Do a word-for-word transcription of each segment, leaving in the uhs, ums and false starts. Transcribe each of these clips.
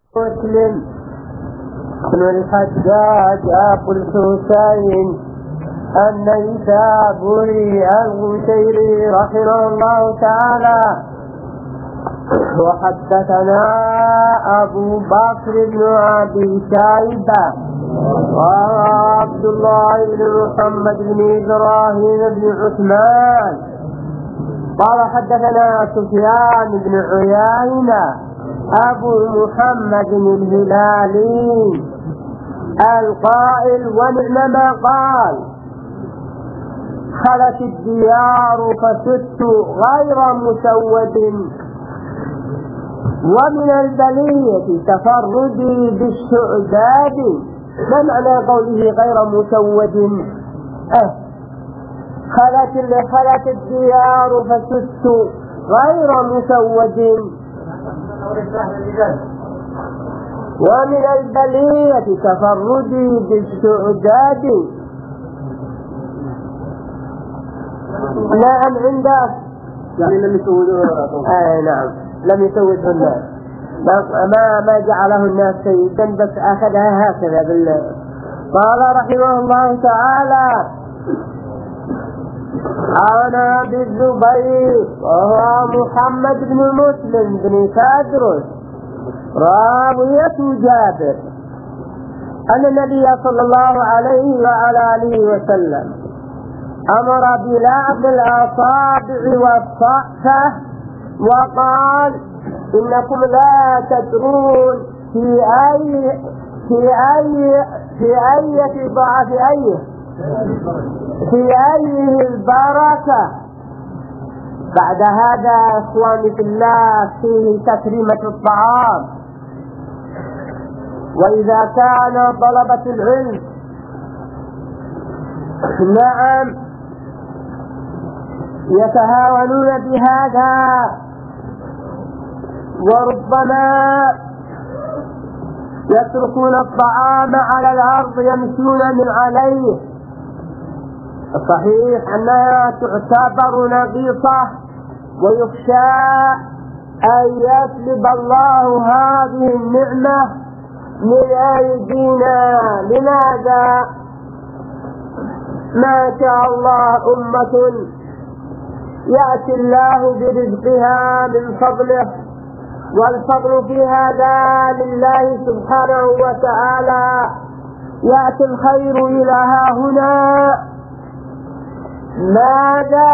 مسلم بن الحجاج أبو الحسين النيسابوري القشيري رحمه الله تعالى. وحدثنا أبو بكر بن أبي شيبة وعبد الله بن محمد بن إبراهيم بن عثمان قال حدثنا سفيان بن عيينة أبو محمد الهلالي القائل ونعم ما قال: خلت الديار فسدت غير مسود، ومن البلية تفردي بالشعداد. ما معنى قوله غير مسود؟ أه خلت خلت الديار فسدت غير مسود، ومن البلية تفردي بالسعداد. نعم عنده يعني لم يسودوه. آه نعم لم يسوده الناس، ما ما جعله الناس سيدا، بس أخذها هكذا بال. قال رحمه الله تعالى: عن أبي الزبير وهو محمد بن مسلم بن فادرس راوية جابر أن النبي صلى الله عليه وعلى آله وسلم أمر بلعب الأصابع والصحفة وقال: إنكم لا تدرون في أي في أي في أي ضعف أيه في أيه البركة. بعد هذا إخواني في الله فيه تكريمة الطعام. وإذا كان طلبة العلم نعم يتهاونون بهذا، وربما يتركون الطعام على الأرض يمشون من عليه. صحيح أنها تعتبر نقيصة، ويخشى أن يسلب الله هذه النعمة من أيدينا. لماذا؟ ما شاء الله أمة يأتي الله برزقها من فضله، والفضل في هذا لله سبحانه وتعالى. يأتي الخير إلى ها هنا. ماذا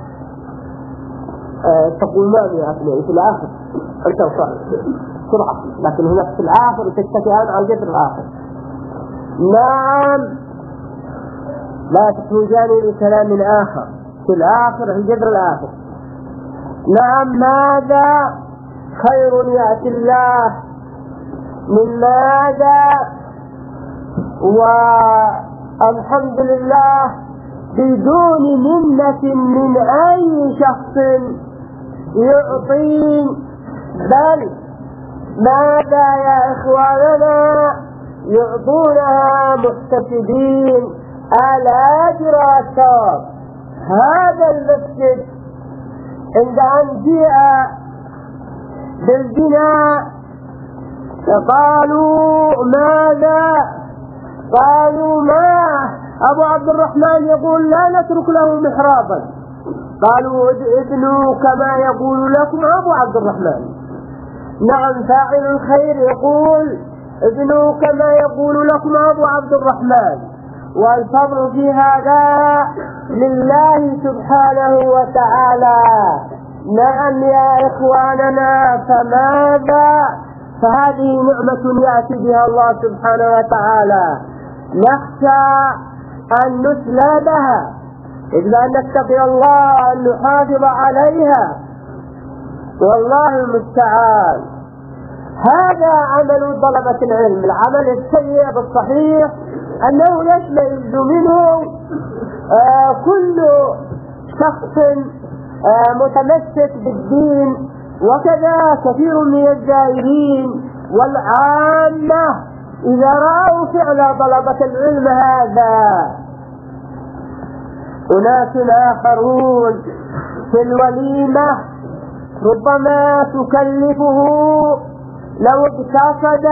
أه تقولان يا أخي في الآخر؟ أنت وصل بسرعة، لكن هناك في الآخر تتكئان على الجذر الآخر. نعم لا تحوجان لكلام آخر في الآخر، الجذر الآخر. نعم ماذا خير يأتي الله من ماذا؟ والحمد لله بدون منة من أي شخص يعطي. بل ماذا يا إخواننا يعطونها محتسبين الأجر والثواب. هذا المسجد عند أن جاء بالبناء قالوا ماذا؟ قالوا ما أبو عبد الرحمن يقول لا نترك له محرابا. قالوا ابنوا كما يقول لكم أبو عبد الرحمن. نعم فاعل الخير يقول ابنوا كما يقول لكم أبو عبد الرحمن. والفضل في هذا لله سبحانه وتعالى. نعم يا إخواننا، فماذا؟ فهذه نعمة يأتي بها الله سبحانه وتعالى، نخشى أن نسلبها، إلا أن نتقي الله أن نحافظ عليها، والله المستعان. هذا عمل طلبة العلم. العمل السيء بالصحيح أنه يشمل منه آه كل شخص آه متمسك بالدين، وكذا كثير من الجاهلين والعامة إذا رأوا فعل طلبة العلم هذا. أناس آخرون في الوليمة ربما تكلفه لو اقتصد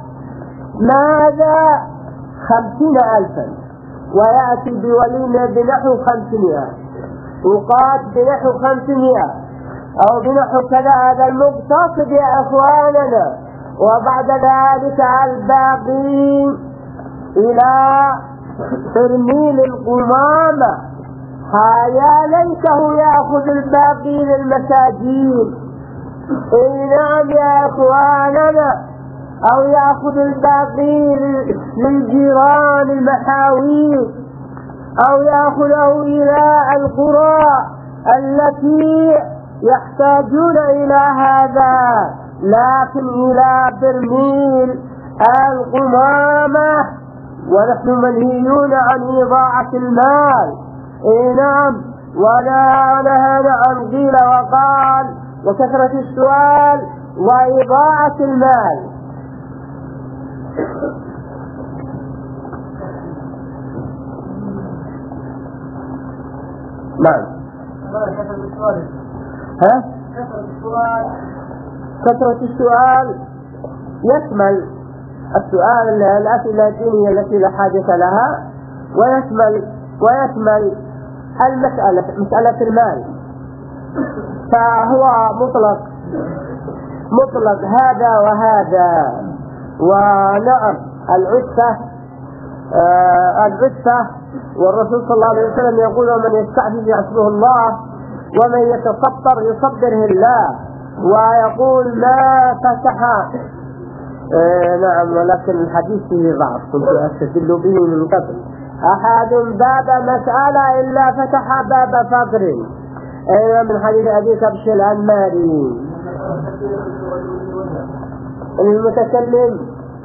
ماذا خمسين ألفا ويأتي بوليمة بنحو خمسمائة وقاد بنحو خمسمائة أو بنحو كذا، هذا المقتصد يا أخواننا. وبعد ذلك الباقي إلى ترميل القمامة، يا ليته يأخذ الباقي للمساجين. اي نعم يا اخواننا، او يأخذ الباقي للجيران المحاويل، او يأخذه الى القرى التي يحتاجون الى هذا، لكن الى برميل القمامة. ونحن منهيون عن إضاعة المال. اي نعم، ولا نهانا عن قيل وقال وكثرة السؤال وإضاعة المال. نعم. ها؟ كثرة السؤال يشمل السؤال الأسئلة الدينية التي لا حاجة لها، ويشمل ويشمل المسألة مسألة المال، فهو مطلق مطلق هذا وهذا. ونعم العفة آه العفة، والرسول صلى الله عليه وسلم يقول ومن يستعفف يعفه الله ومن يتصبر يصبره الله. ويقول ما فتح آه نعم، ولكن الحديث فيه ضعف كنت أستدل به من قبل. أحد باب مسألة إلا فتح باب فقر، أيضا من حديث أبي كبش الأنماري. المتكلم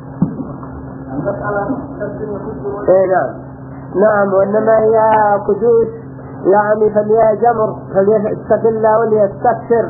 اي نعم نعم، وإنما هي كدوس يعني فليها جمر فليستقل وليستكثر.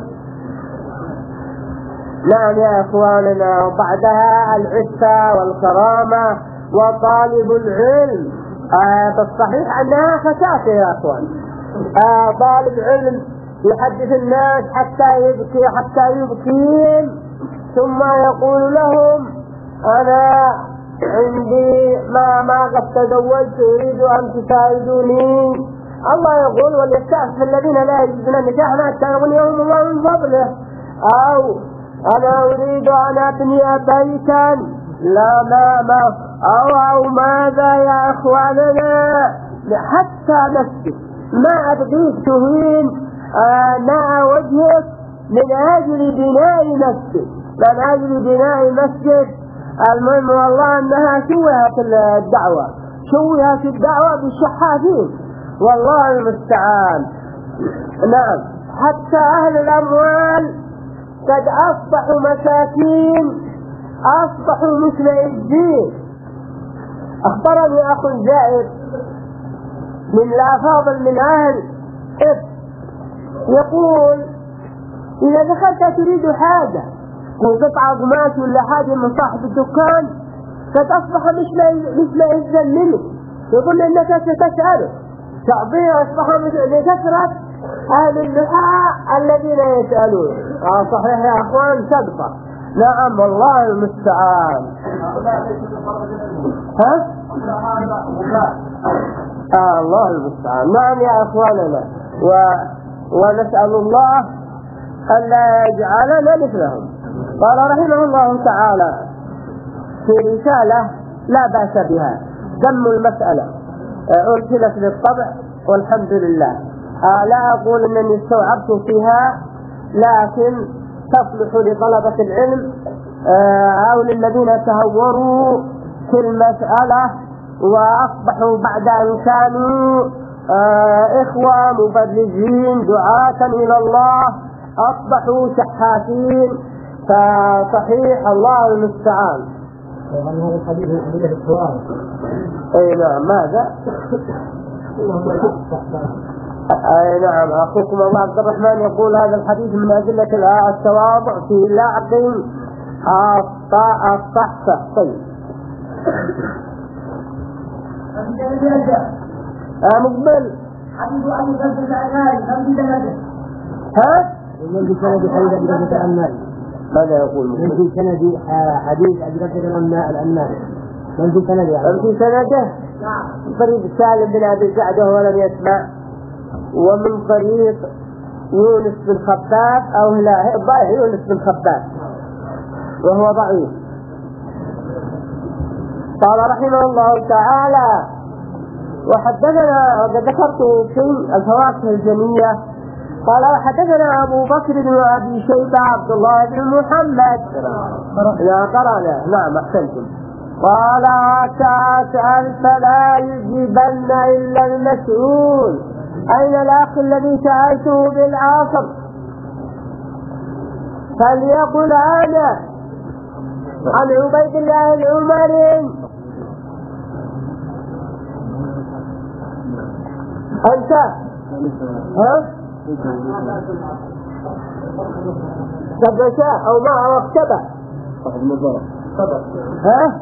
نعم يا اخواننا. وبعدها العفة والكرامة وطالب العلم. آه بالصحيح انها فساد يا اخوان. آه طالب علم يحدث الناس حتى يبكي حتى يبكين، ثم يقول لهم انا عندي ما ما قد تزوجت اريد ان تساعدوني. الله يقول وليستعفف الذين لا يجدون نكاحا حتى يغنيهم الله من فضله. او انا اريد ان ابني بيتا لا ما ما او او ماذا يا اخواننا، حتى نفسك ما ابغيك تهين آه مع وجهك من اجل بناء مسجد من اجل بناء مسجد. المهم والله انها شوهت الدعوة شوهت الدعوة بالشحاذين، والله المستعان. نعم، حتى اهل الاموال قد اصبحوا مساكين، اصبحوا مثل الدين. اخبرني اخ زائد من الافاضل من اهل إف يقول اذا دخلت تريد حاجة وقطعة قماش ولا حاجة من صاحب الدكان قد اصبح مثل الذل منه، يقول انك ستسأله تعطيه. اصبح لكثرة اهل اللحاء الذين يسألون. اه صحيح يا اخوان، صدقة. نعم والله المستعان. ها؟ آه الله المستعان. نعم يا اخواننا، و... ونسأل الله ألا يجعلنا مثلهم. قال رحمه الله تعالى في رسالة لا بأس بها ذم المسألة أرسلت للطبع والحمد لله. آه لا أقول أنني استوعبت فيها، لكن تصلح لطلبة العلم آه أو للذين تهوروا في المسألة وأصبحوا بعد أن كانوا آه إخوة مبلغين دعاة إلى الله أصبحوا شحاتين. فصحيح الله المستعان. هذا الحديث من السؤال. اي نعم. ماذا؟ اي نعم. اخوكم الله عبد الرحمن يقول هذا الحديث من أدلة التواضع في لعق الصحفة. طيب آه مقبل حديث أبي بكر الأنماري كم بدأ؟ ها؟ من بسند حيدة بن الأنماري. ماذا يقول من في سند حديث أبي بكر الأنمار من في سنده من في سنده طريق سالم بن أبي سعدة ولم يسمع، ومن طريق يونس بن خباب أو لا ضعيف يونس بن خباب وهو ضعيف. قال رحمه الله تعالى: وحدثنا، وقد ذكرت في الفواكه الجمية، قال وحدثنا أبو بكر بن أبي شيبة عبد الله بن محمد. لا قرأنا، نعم أحسنتم. قال: تسأل فلا يجيبن إلا المسؤول. أين الأخ الذي سألته بالعصر؟ فليقل أنا عن عبيد الله العمري. أنت ها؟ سبت أو ما أو اكتبه ها؟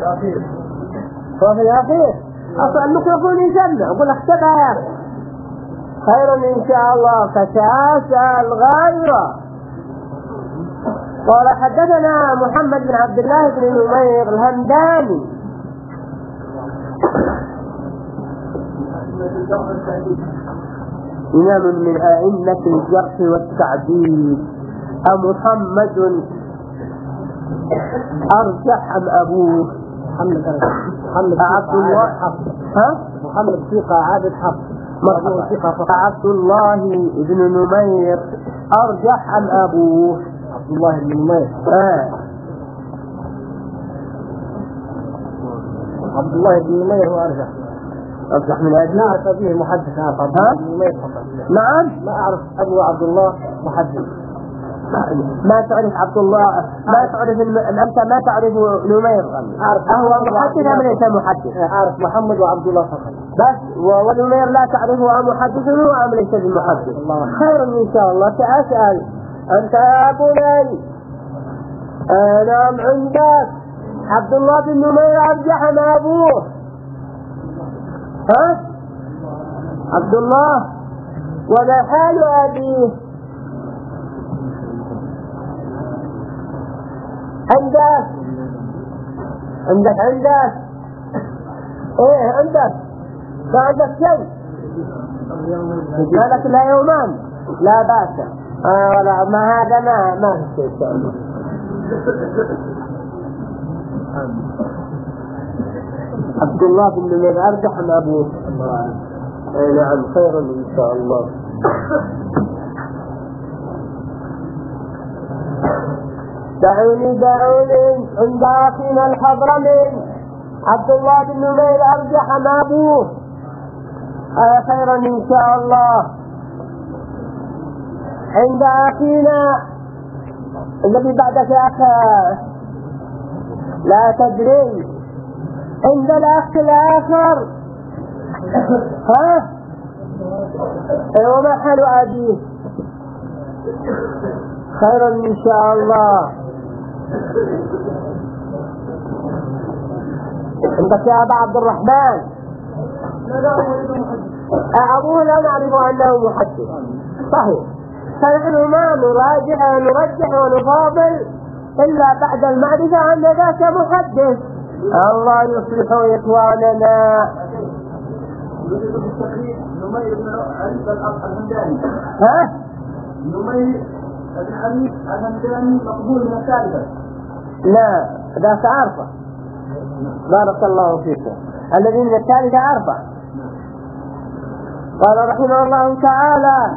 وفي الأخير أصلا الميكروفون يسمع، أقول اكتبها يا أخي خيرا إن شاء الله، فسأسأل غيره. قال حدثنا محمد بن عبد الله بن نمير الهمداني إمام من أئمة الجرح والتعديل. أمحمد أرجح أم أبوه؟ محمد محمد عبد الله ها؟ محمد ثقة عابد حفص. مرحبا. عبد الله بن نمير أرجح أم أبوه؟ عبد الله بن نمير. آه. عبد الله بن نمير هو أرجح. أرجح من أبيه؟ لا أعرف به محدث عبد الله بن نمير فقط. نعم. ما أعرف أبو عبد الله محدث. ما تعرف عبد الله، ما تعرف أنت ما تعرف نمير. أعرف هو محدث أم ليس محدث؟ أعرف محمد وعبد الله فقط بس. ونمير لا تعرفه أم محدث أم ليس بمحدث؟ خير إن شاء الله. سأسأل أنت يا بني أنا عندك عبد الله بن نمير أرجح أم أبوه؟ ها؟ عبد الله. وما حال أبيه؟ عندك عندك عندك ايه عندك ما عندك شيء؟ مالك لا يومان لا بأس. آه ولا ما هذا ما ما في شيء. عبد الله بن نمير أرجح من أبوه. اي نعم خيرا إن شاء الله. دعوني دعوني عند أخينا الحضرمي عبد الله بن نمير أرجح ما أبوه. هذا خيرا إن شاء الله. عند أخينا الذي بعدك يا أخي لا تدري، عند الأخ الآخر ها؟ وما حال أبيه؟ خيرا إن شاء الله. عندك يا أبا عبد الرحمن أبوه لا نعرف أنه محدث صحيح، فنحن ما نراجع نرجح ونفاضل إلا بعد المعرفة أن ذاك محدث. الله يصلح إخواننا. نمير بن عيسى الهمداني ها؟ نمير الحديث الهمداني مقبول من الثالثة. لا ذاك عارفة. بارك الله فيكم. الذي من الثالثة عارفة. قال رحمه الله تعالى: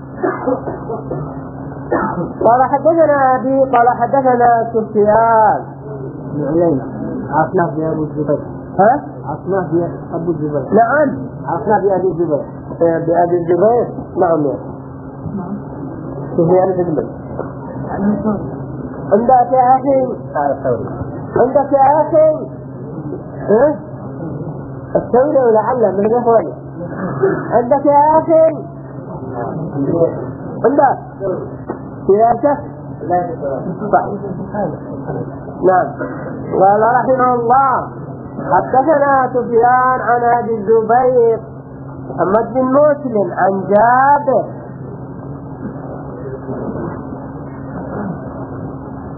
قال حدثنا أبي قال حدثنا سفيان بن عيينة عرفناه في أبو الزبير. ها؟ عرفناه في أبو الزبير. نعم عرفناه في أبي الزبير. بأبي الزبير. نعم يا سفيان بن الزبير. عندك يا أخي عندك يا أخي ها؟ الثوري ولعل من غير. عندك يا أخي عندك سياسة؟ نعم. قال رحمه الله: حدثنا سفيان عن أبي الزبير محمد بن مسلم عن جابر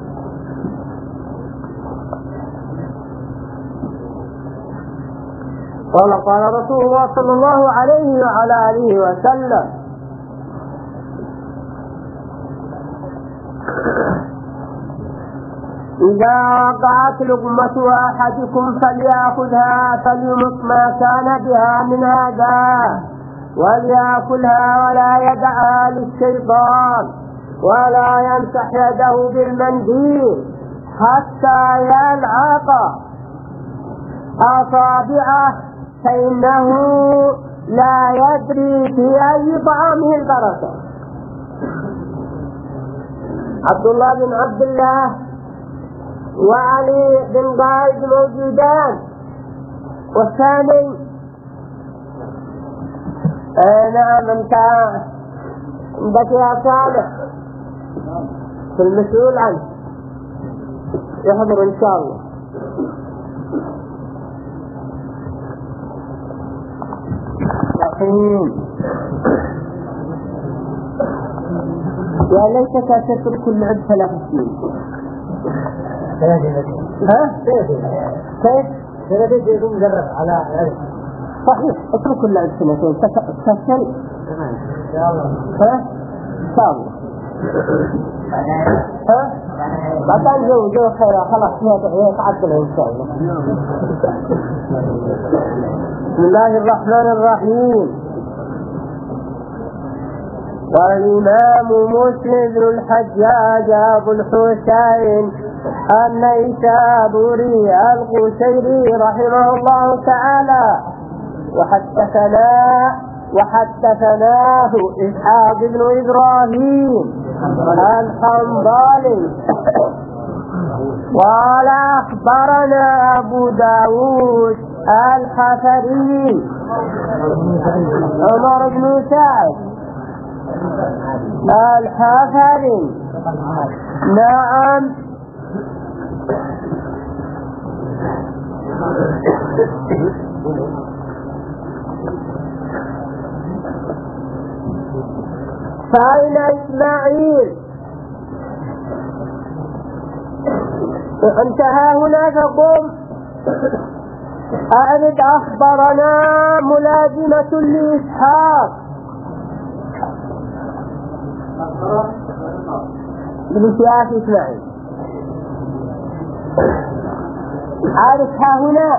قال قال رسول الله صلى الله عليه وعلى آله وسلم: إذا وقعت لقمة أحدكم فليأخذها فليمط ما كان بها من هذا وليأكلها ولا يدعها للشيطان ولا يمسح يده بالمنديل حتى يلعق أصابعه فإنه لا يدري في أي طعامه البركة. عبد الله بن عبد الله وعلي بن قائد موجودان. والثاني آه نعم انت عندك يا صالح في المسؤول عنه يحضر ان شاء الله. يا ليتك تترك اللعب ثلاث سنين. ها؟ كيف؟ ثلاثة يكون مجرد على صحيح. اترك اللعب سنتين تسهل. ها؟ ان شاء الله. ها؟ بعدين جو جو خير خلاص هي تعدل ان شاء الله. بسم الله الرحمن الرحيم. والإمام مسلم بن الحجاج أبو الحسين النيسابوري القشيري رحمه الله تعالى وحدثنا وحدثناه إسحاق بن إبراهيم الحنظلي قال أخبرنا أبو داود الحفري عمر بن سعد الحفري نعم فأين إسماعيل؟ انتهى هنا فقم أعرض أخبرنا ملازمة لإسحاق بالسياق إسماعيل. عارفها هنا؟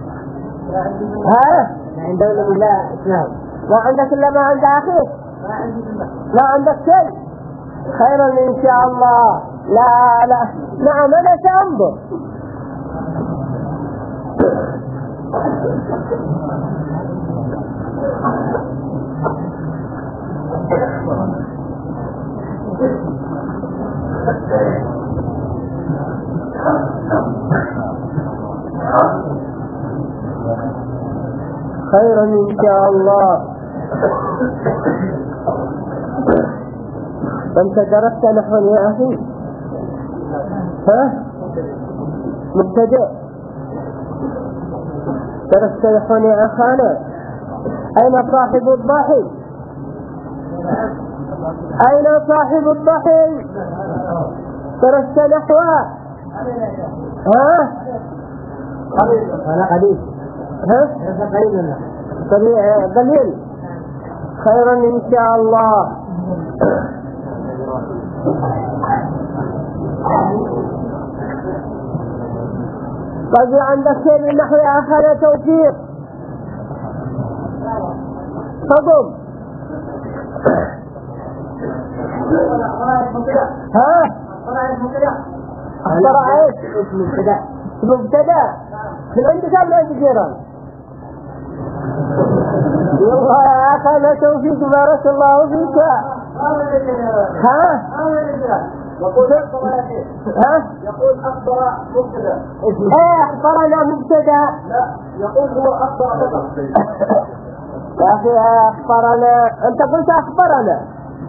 ها؟ عندنا لا إسماعيل. ما عندك إلا ما عند أخيك؟ ما عندك شيء؟ خيرا إن شاء الله. لا لا نعم أنا سأنظر. خيرا إن شاء الله. أنت درست نحو يا أخي؟ ها؟ مبتدئ. درست نحو يا أخانا؟ أين صاحب الضحي؟ أين صاحب الضحي؟ درست نحوه؟ ها؟ أنا قليل. ها؟ قليل قليل قليل. خيرا إن شاء الله. طيب عندك شيء من نحو آخر توفيق؟ تفضل. ها؟ أخبر ايش؟ مبتدأ. مبتدأ. من عندك أم عند جيران؟ والله يا أخي أنا توفيق بارك الله فيك. ها؟ يقول ها؟ يقول أخبر مبتدأ. إيه أخبرنا مبتدأ. لا يقول هو أخبر فقط. يا أخي أخبرنا. أنت قلت أخبرنا.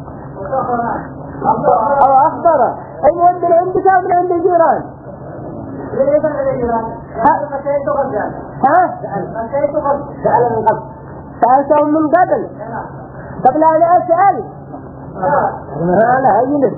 أو أخبر. أي من عندك أو من عند الجيران؟ من عند الجيران. ها؟ ها؟ سأل من قبل. سألتهم من قبل. قبل أن أسأل. لا لا أجلس.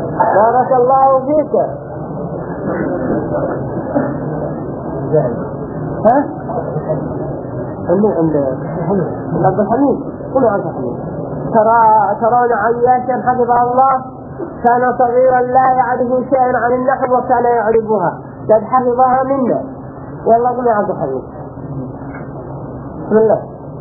بارك الله فيك. ها؟ اللي عند عبد الحميد قولوا عبد الحميد. ترى ترون عياشا حفظه الله كان صغيرا لا يعرف شيئا عن النحو وكان يعرفها قد حفظها منا. يلا قولوا عبد الحميد. بسم الله.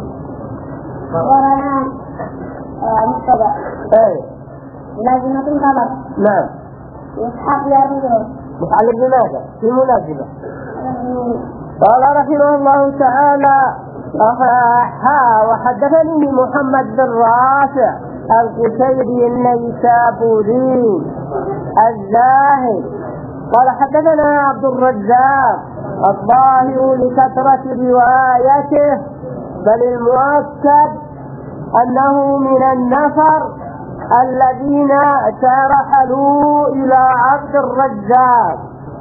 ورانا مقتضى ايه لازمة الخبر. نعم. يسحق يا رجل متعلق بماذا؟ في مناسبة. قال رحمه الله تعالى ها وحدثني محمد بن رافع القشيري النيسابوري الزاهد قال حدثنا عبد الرزاق الظاهر لكثرة روايته بل المؤكد أنه من النفر الذين ترحلوا إلى عبد الرزاق.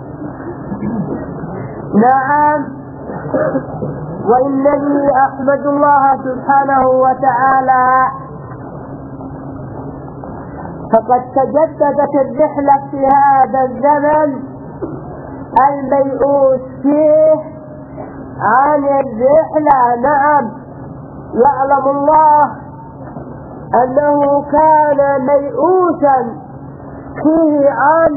نعم. وإنني أحمد الله سبحانه وتعالى فقد تجددت الرحلة في هذا الزمن الميؤوس فيه عن الرحلة. نعم. يعلم الله أنه كان ميؤوسا فيه عن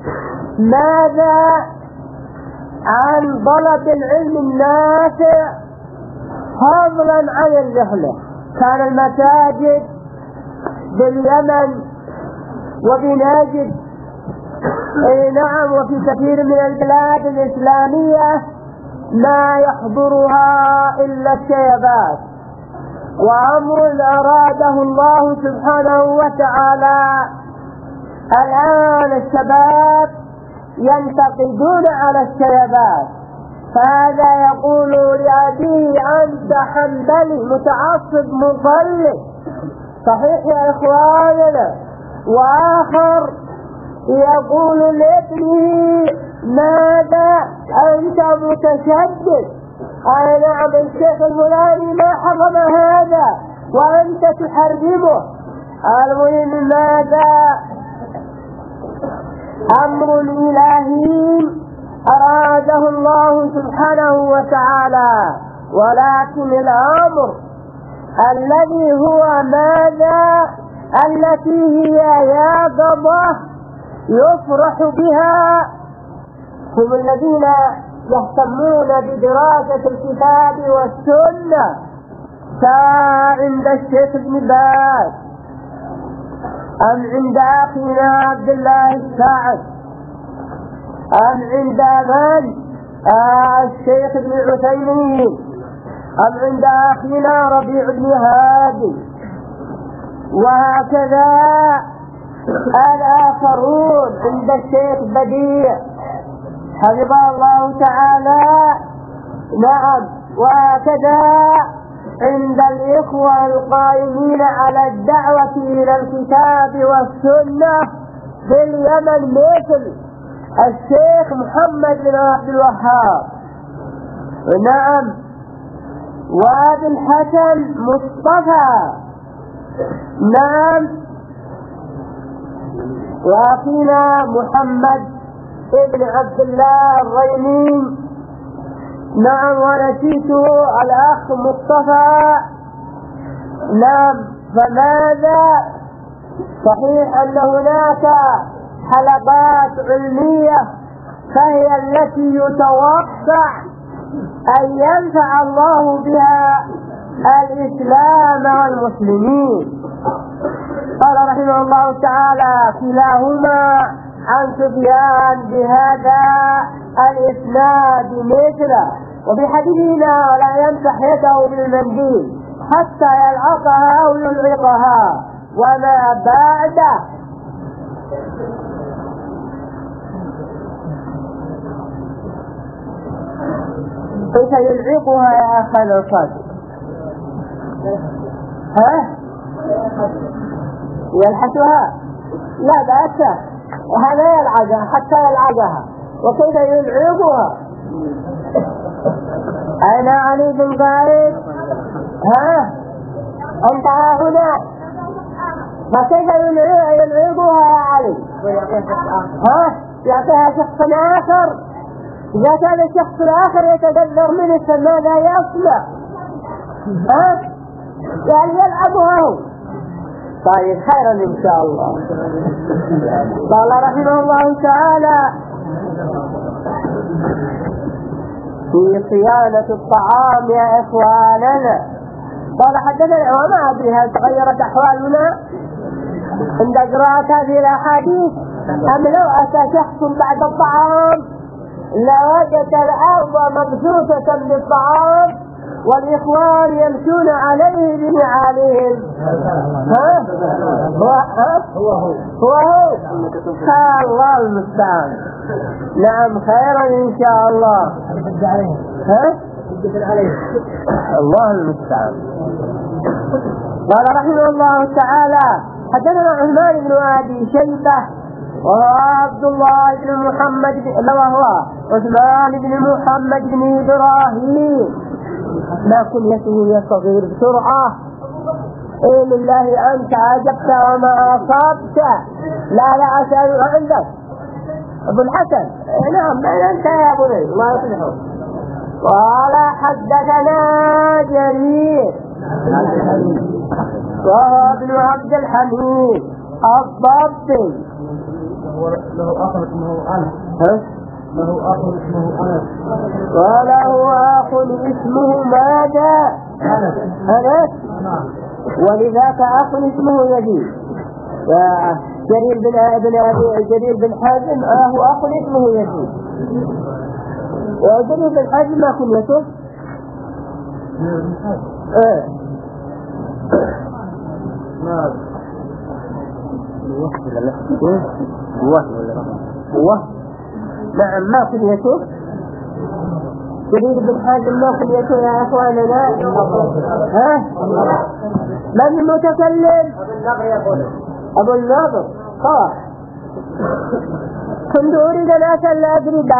ماذا؟ عن طلب العلم النافع فضلا عن الرحلة. كان المساجد باليمن وبنجد اي نعم وفي كثير من البلاد الإسلامية لا يحضرها إلا الشيبات، وأمر أراده الله سبحانه وتعالى الآن الشباب ينتقدون على الشيبات. فهذا يقول لأبيه أنت حنبلي متعصب مضلل صحيح يا إخواننا، وآخر يقول لابنه ماذا أنت متشدد. أي نعم الشيخ الفلاني ما حرم هذا وأنت تحرمه. المهم ماذا؟ أمر إلهي أراده الله سبحانه وتعالى، ولكن الأمر الذي هو ماذا؟ التي هي يقظة يفرح بها هم الذين يهتمون بدراسة الكتاب والسنة، سواء عند الشيخ ابن باز أم عند أخينا عبد الله الساعد أم عند من آه الشيخ ابن عثيمين أم عند أخينا ربيع بن هادي، وهكذا الآخرون عند الشيخ بديع حفظه الله تعالى. نعم. وهكذا عند الإخوة القائمين على الدعوة إلى الكتاب والسنة في اليمن مثل الشيخ محمد بن عبد الوهاب. نعم. وابن الحسن مصطفى. نعم. وأخينا محمد ابن عبد الله الريمين. نعم. ونسيت الأخ مصطفى. نعم. فماذا؟ صحيح أن هناك حلقات علمية فهي التي يتوقع أن ينفع الله بها الإسلام والمسلمين. قال رحمه الله تعالى كلاهما عن سفيان بهذا الإسناد مثله، وبحديثنا لا يمسح يده بالمنديل حتى يلعقها أو يلعقها وما بعده. كيف يلعقها يا أخي الصادق؟ ها؟ يلحسها؟ لا بأس، وهذا يلعقها حتى يلعقها. وكيف يلعقها؟ أين علي بن قائد؟ ها؟ أنت هنا؟ فكيف يلعقها يا علي؟ ها؟ يعطيها شخص آخر؟ إذا كان الشخص الآخر يتذكر منه ماذا يصنع؟ ها؟ يعني يلعب هو. طيب خيرا إن شاء الله. قال رحمه الله تعالى في صيانة الطعام يا إخواننا. قال حدثنا وما أدري هل تغيرت أحوالنا عند قراءة هذه الأحاديث أم لو أتى شخص بعد الطعام لوجد الأرض مبثوثة بالطعام والإخوان يمشون عليه بنعالهم. ها؟ هو ها؟ هو هو هو الله المستعان. نعم خيرا إن شاء الله. ها؟ الله المستعان. قال رحمه الله تعالى حدثنا عثمان بن أبي شيبة وهو عبد الله بن محمد بن وهو عثمان بن محمد بن إبراهيم ما كنيته يا صغير بسرعة. إيه لله أنت عجبت وما أصابت. لا لا أسأل عندك أبو الحسن. نعم أنت يا أبو لي الله يصلحه. قال حدثنا جرير وهو ابن عبد الحميد الضبي له أخ اسمه أنس. له أخ اسمه أنس. وله أخ اسمه ماذا؟ أنس. أنس. ولذاك أخ اسمه يزيد. جرير بن ابن أبي جرير بن حازم له أخ اسمه يزيد. وجرير بن حازم ما كنيته؟ إيه. ما هو نعم ما كنيته جرير بن حازم ما كنيته يا أخواننا. ها من المتكلم؟ أبو النضر. صح. كنت أريد أن أسأل أدرب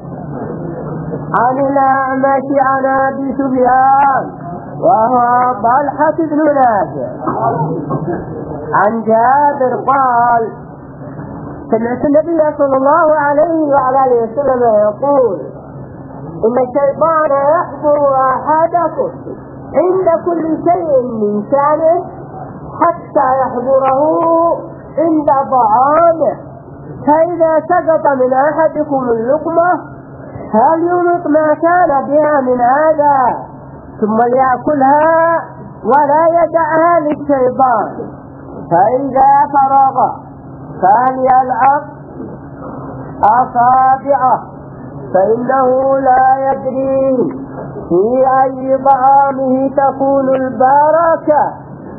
عن الأعمش عن أبي سفيان وهو طلحة بن نافع عن جابر قال سمعت النبي صلى الله عليه وعلى اله وسلم يقول ان الشيطان يحضر احدكم عند كل شيء من شانه حتى يحضره عند طعامه فاذا سقط من احدكم اللقمه هل يمط ما كان بها من هذا ثم ليأكلها ولا يدعها للشيطان فإذا فرغ فليلعب أصابعه فإنه لا يدري في أي طعامه تكون البركة.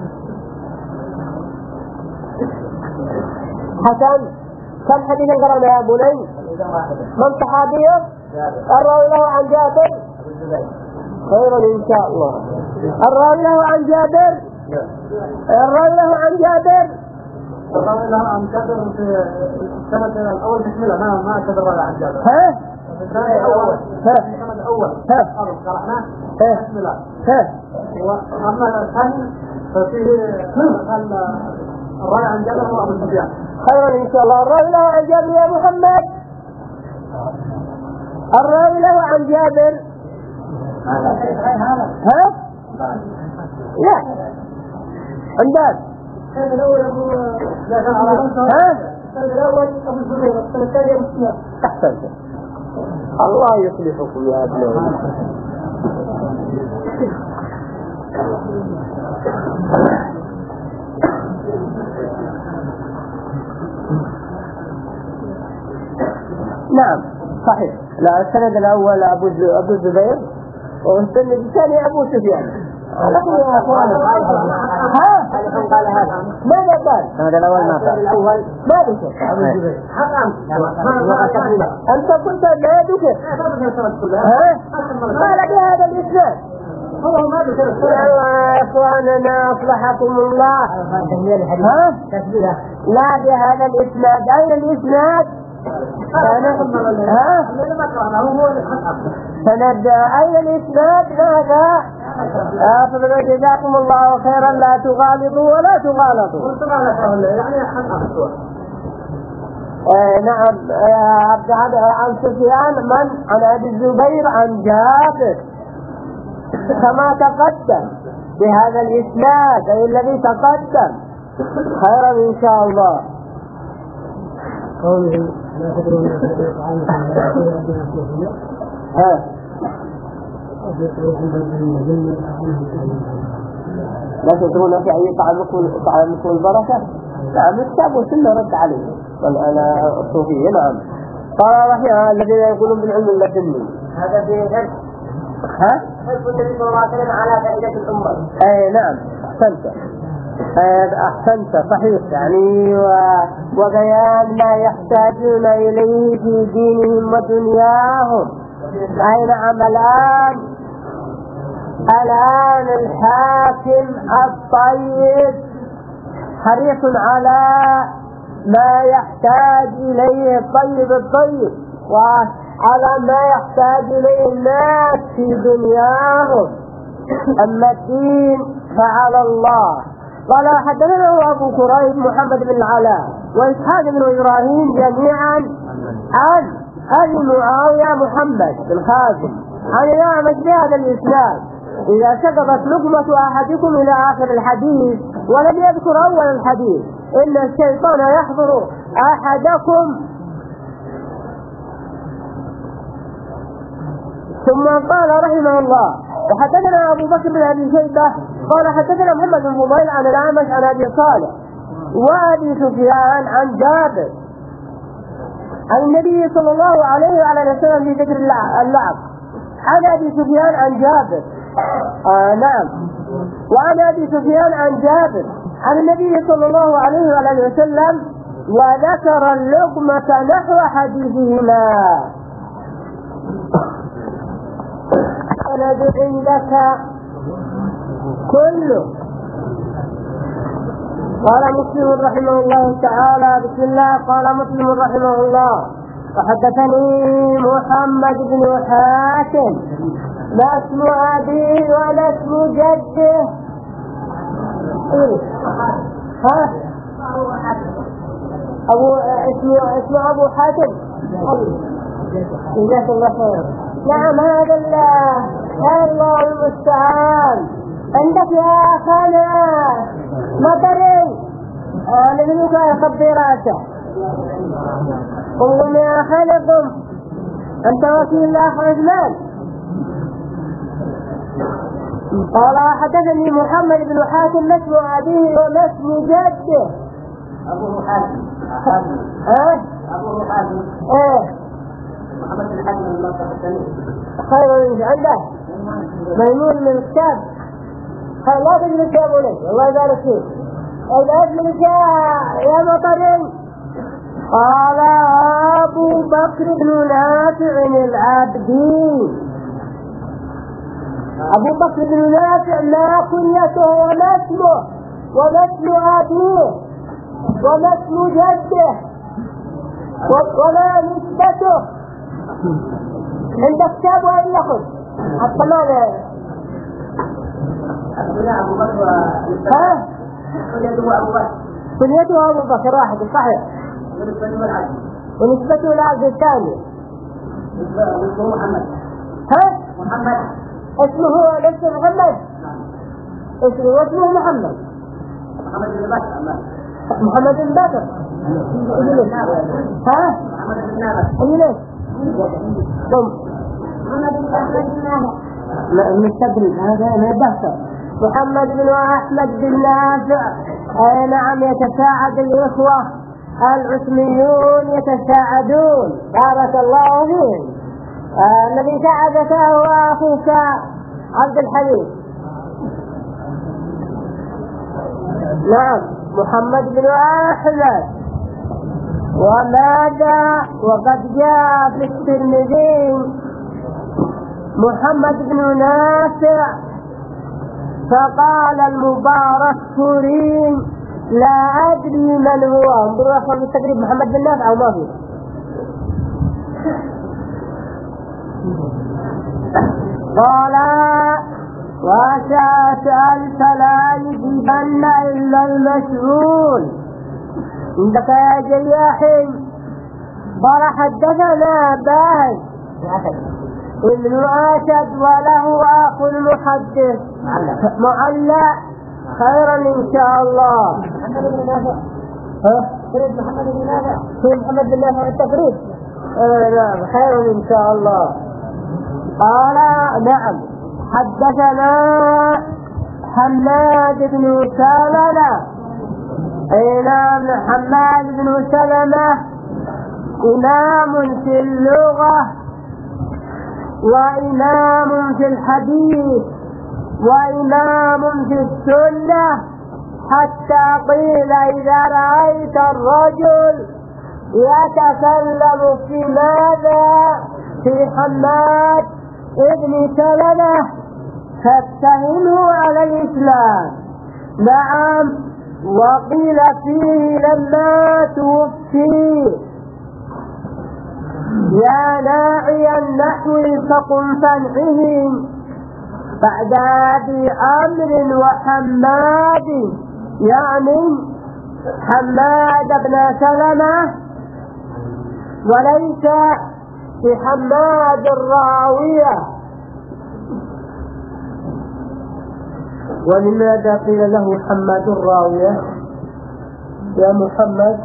حسن كم حديثا قرأنا يا بني؟ من صحابيه؟ الراوي له عن جابر خيرا إن شاء الله. الراوي له عن جابر الراوي له عن جابر الراوي له عن جابر في السنة الأول بسم الله ما ما تدرى عن جابر. ها؟ السنة الأول. ها؟ السنة الأول. ها؟ قرأناه. ها؟ بسم الله. ها؟ وأما الثاني ففيه قال الراوي عن جابر هو أبو سفيان. خيرا إن شاء الله. الراوي له عن جابر يا محمد. الراوي له عن جابر. ها؟ لا عندك السنة الأول أبو ها؟ السنة الأول أبو الزبير السنة الثانية أبو سفيان. أحسنت. الله يصلحكم يا أبنائي. نعم صحيح. لا السند الأول أبو أبو الزبير والسند الثاني أبو سفيان. يا أخوان ها؟ قال هذا ماذا قال؟ السند الأول ما قال. الأول ما ذكر أبو الزبير. حرام. أنت قلت ما ذكر. ها؟ قال بهذا الإسناد. هو ما ذكر. يا إخواننا أصلحكم الله. ها؟ لا بهذا الإسناد. أين الإسناد؟ ها؟ سند أين الإسناد؟ ماذا؟ أفضل جزاكم الله خيرا. لا تغالطوا ولا تغالطوا. آه نعم آه عن سفيان من عن أبي الزبير عن جابر كما تقدم بهذا الإسناد أي الذي تقدم. خيرا إن شاء الله. قوله لا تدرون في طعام ها لا تدرون في أي طعامكم طعامكم البركة. نعم الكتاب والسنة رد عليه والآن الصوفية. نعم قال رحمه الذين يقولون بالعلم اللدني هذا في حرص ها حرص النبي صلى الله عليه وسلم على فائدة الأمة. اي نعم احسنت احسنت صحيح يعني وبيان ما يحتاجون اليه في دينهم ودنياهم. اي نعم الان الان الحاكم الطيب حريص على ما يحتاج اليه الطيب الطيب وعلى ما يحتاج اليه الناس في دنياهم. اما الدين فعلى الله. قال حدثنا أبو كريب محمد بن العلاء وإسحاق بن إبراهيم جميعا عن أبي معاوية محمد بن خازم عن الأعمش بهذا الإسناد إذا سقطت لقمة أحدكم إلى آخر الحديث ولم يذكر أول الحديث إن الشيطان يحضر أحدكم. ثم قال رحمه الله وحدثنا أبو بكر بن أبي شيبة قال حدثنا محمد بن فضيل عن الأعمش عن أبي صالح وأبي سفيان عن جابر عن النبي صلى الله عليه وعلى وسلم في ذكر اللعب عن أبي سفيان عن جابر آه نعم وعن أبي سفيان عن جابر عن النبي صلى الله عليه وعلى وسلم وذكر اللقمة نحو حديثهما. الذي عندك كله. قال مسلم رحمه الله تعالى بسم الله. قال مسلم رحمه الله وحدثني محمد بن حاتم لا اسم أبيه ولا اسم جده. إيه؟ ها أبو اسمه اسمه أبو حاتم. جزاك الله خير. نعم هذا الله الله المستعان. عندك يا خالة مطري أنا منك يخبي راسه. قوم يا خالكم أنت وكيل الله عثمان. قال حدثني محمد بن حاتم ما اسم أبيه وما اسم جده. أبو حاتم. ها أبو حاتم. إيه محمد بن حاتم المصري الثاني. خير عنده ميمون من الكتاب. خير لا تجد الكتاب ولي الله يبارك فيك. إذا أجلس يا مطرين. قال أبو بكر بن نافع العبدي. أبو بكر بن نافع ما كنيته وما اسمه وما اسم أبيه وما اسم جده وما نسبته. عندك كتاب وين يأخذ حتى ما أبو بكر. ها كنيته أبو بكر. كنيته أبو بكر واحد صحيح. ونسبته لعبد الثاني. اسمه محمد. ها محمد اسمه ليس محمد. اسمه واسمه محمد. محمد بن بكر. محمد بن بكر. ها محمد بن نافع. اي ليش قم محمد بن نافع. نستدرج هذا ما بحث. محمد بن أحمد بن نافع. أي نعم يتساعد الإخوة العثميون يتساعدون بارك الله فيهم. آه الذي ساعدك هو أخوك عبد الحليم. نعم محمد بن أحمد. وماذا وقد جاء في الترمذي محمد بن نافع فقال المبارك فوري لا أدري من هو. انظروا يا أخوان التدريب محمد بن نافع أو ما فيه. قال وسأسأل فلا يجيبن إلا المسؤول. عندك يا جياحين قال حدثنا باز ابن أسد وله أخ محدث معلى خيرا إن شاء الله. محمد بن نافع. ها؟ تريد محمد بن نافع؟ في محمد بن نافع التفريد؟ آه نعم خيرا إن شاء الله. قال نعم حدثنا حماد بن سلمة. أي نعم حماد بن سلمة إمام في اللغة وإمام في الحديث وإمام في السنة، حتى قيل إذا رأيت الرجل يتكلم في ماذا في حماد ابن سلمة فاتهمه على الإسلام. نعم وقيل فيه لما توفي يا ناعي النحو فقم فانعهم بعد أبي عمرو وحماد، يعني حماد بن سلمة وليس في حماد الراوية. ولماذا قيل له حماد الراوية يا محمد؟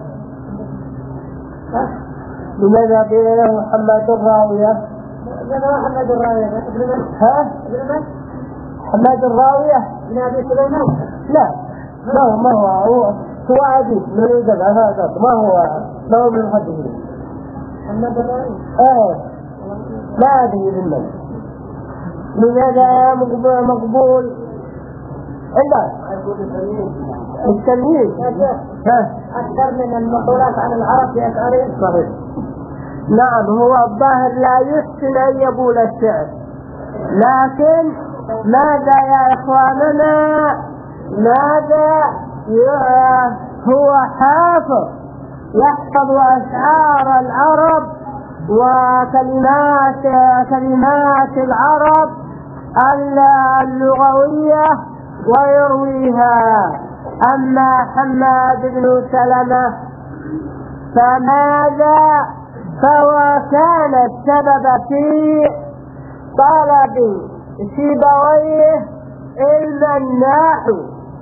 لماذا قيل له حماد الراوية؟ لما حماد الراوية ابن من؟ ها؟ ابن من؟ حماد الراوية ابن أبي سليمان؟ لا ما هو ما هو هو هو عديد من الجمع هذا ما هو ما هو من المحدثين. حماد الراوية؟ ايه ما أدري بالمن. لماذا مقبول مقبول؟ إلا التمييز أكثر من المقولات عن العرب في أشعارهم. صحيح. نعم هو الظاهر لا يحسن أن يقول الشعر، لكن ماذا يا إخواننا ماذا هو حافظ يحفظ أشعار العرب وكلمات كلمات العرب اللغوية ويرويها. أما حماد بن سلمة فماذا فهو كان السبب في طلب سيبويه علم النحو.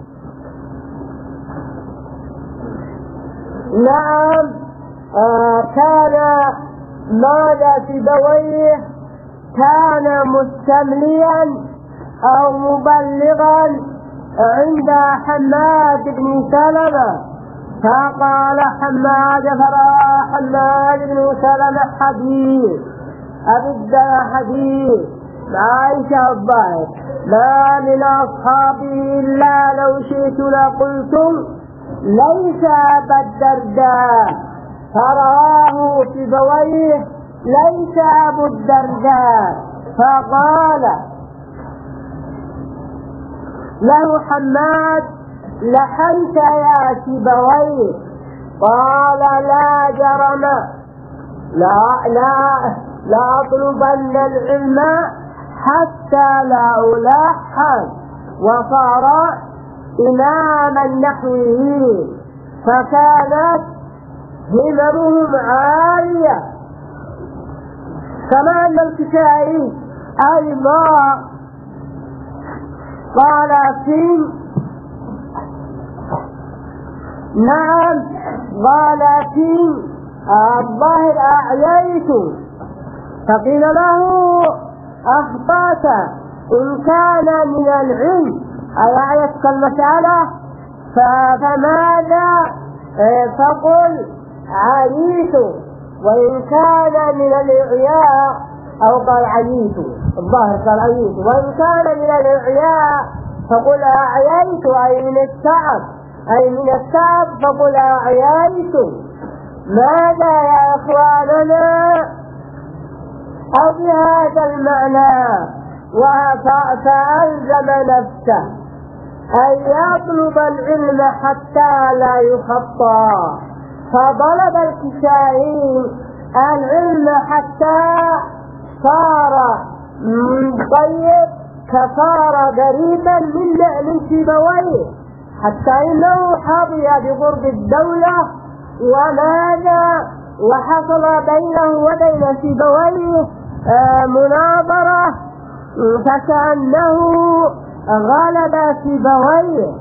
نعم آه كان ماذا سيبويه كان مستمليا أو مبلغا عند حماد بن سلمة، فقال حماد فرأى حماد بن سلمة حديث أبدا حديث عائشة الظاهر ما من أصحابه إلا لو شئت لقلتم ليس أبا الدرداء، فرآه سيبويه ليس أبو الدرداء، فقال له حماد لحنت يا سيبويه؟ قال لا جرم لا لا لا أطلبن العلم حتى لا ألحن، وصار إماما نحوه فكانت هممهم عالية. كما أن الكسائي أيضا قال فيه نعم قال فيه الظاهر أعييت، فقيل له أخطأت إن كان من العلم أي أعيتك المسألة فماذا فقل عييت، وإن كان من الإعياء أو قال عييت الظاهر قال عييت، وإن كان من الإعياء فقل أعييت أي من التعب أي من التعب فقل أعييت. ماذا يا إخواننا أو بهذا المعنى فألزم نفسه أن يطلب العلم حتى لا يخطى، فطلب الكسائي العلم حتى صار طيب كصار قريبا من من سيبويه، حتى إنه حظي بقرب الدولة وماذا وحصل بينه وبين سيبويه مناظرة فكأنه غلب سيبويه.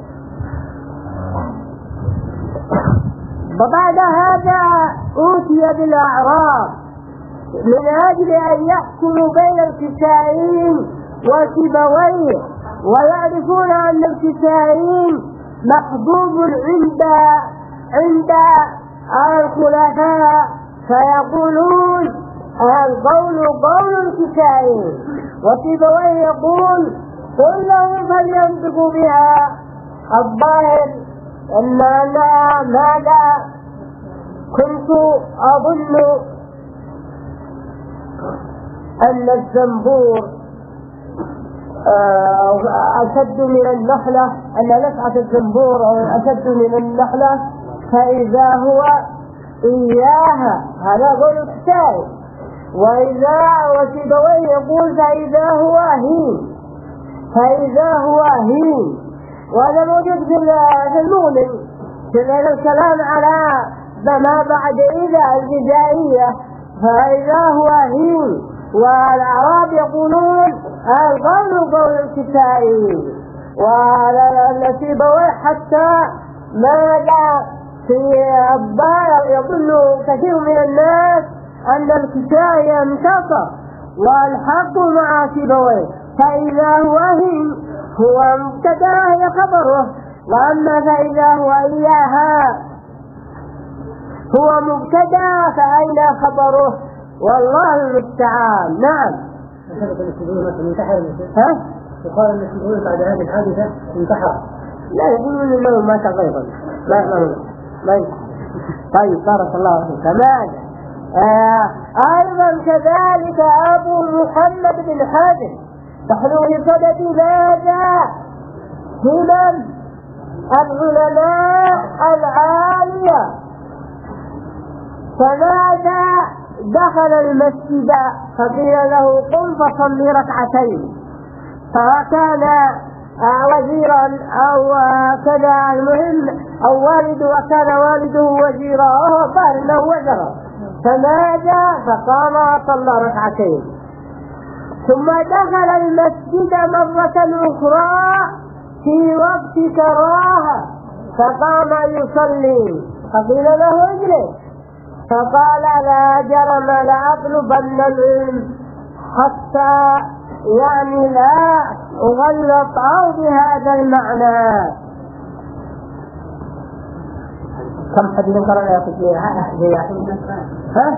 وبعد هذا أوتي بالأعراب من أجل أن يحكموا بين الكسائيين وسيبويه، ويعرفون أن الكسائيين محبوب عند عند الخلفاء، فيقولون القول قول الكسائيين، وسيبويه يقول قل لهم فلينطقوا بها. الظاهر أن أنا ماذا كنت أظن أن الزنبور أشد من النحلة، أن نفعة الزنبور أشد من النحلة، فإذا هو إياها، هذا قول الكتاب. وإذا وسيبويه يقول فإذا هو هين، فإذا هو هين، وهذا موجود في المؤمن في الكلام على ما بعد إذا الجزائية، فإذا هو هين. والأعراب يقولون القول قول الكسائي، وسيبويه حتى ماذا في الظاهر يظن كثير من الناس أن الكسائي انتصر والحق مع سيبويه، فإذا هو هين هو مبتدأ هي خبره، وأما فإذا هو إياها هو مبتدأ فأين خبره؟ والله المستعان. نعم. ها؟ يقال أن السيبويه بعد هذه الحادثة انتحر. لا، يقولون أنه مات غيظا. لا لا لا. طيب بارك الله فيك. ماذا؟ آه أيضا كذلك أبو محمد بن حاتم تحلو بصدد ماذا؟ همم العلماء العالية، فماذا دخل المسجد فقيل له قم فصلي ركعتين، فكان وزيرا أو كذا، المهم أو والد وكان والده وزيرا وهو قال انه وزرا، فماذا؟ فقام وصلى ركعتين، ثم دخل المسجد مرة أخرى في وقت كراهة فقام يصلي، فقيل له اجلس، فقال لا جرم لأطلبن العلم حتى يعني لا أغلط أو بهذا المعنى. كم حديث قرأنا يا فكرة؟ ها؟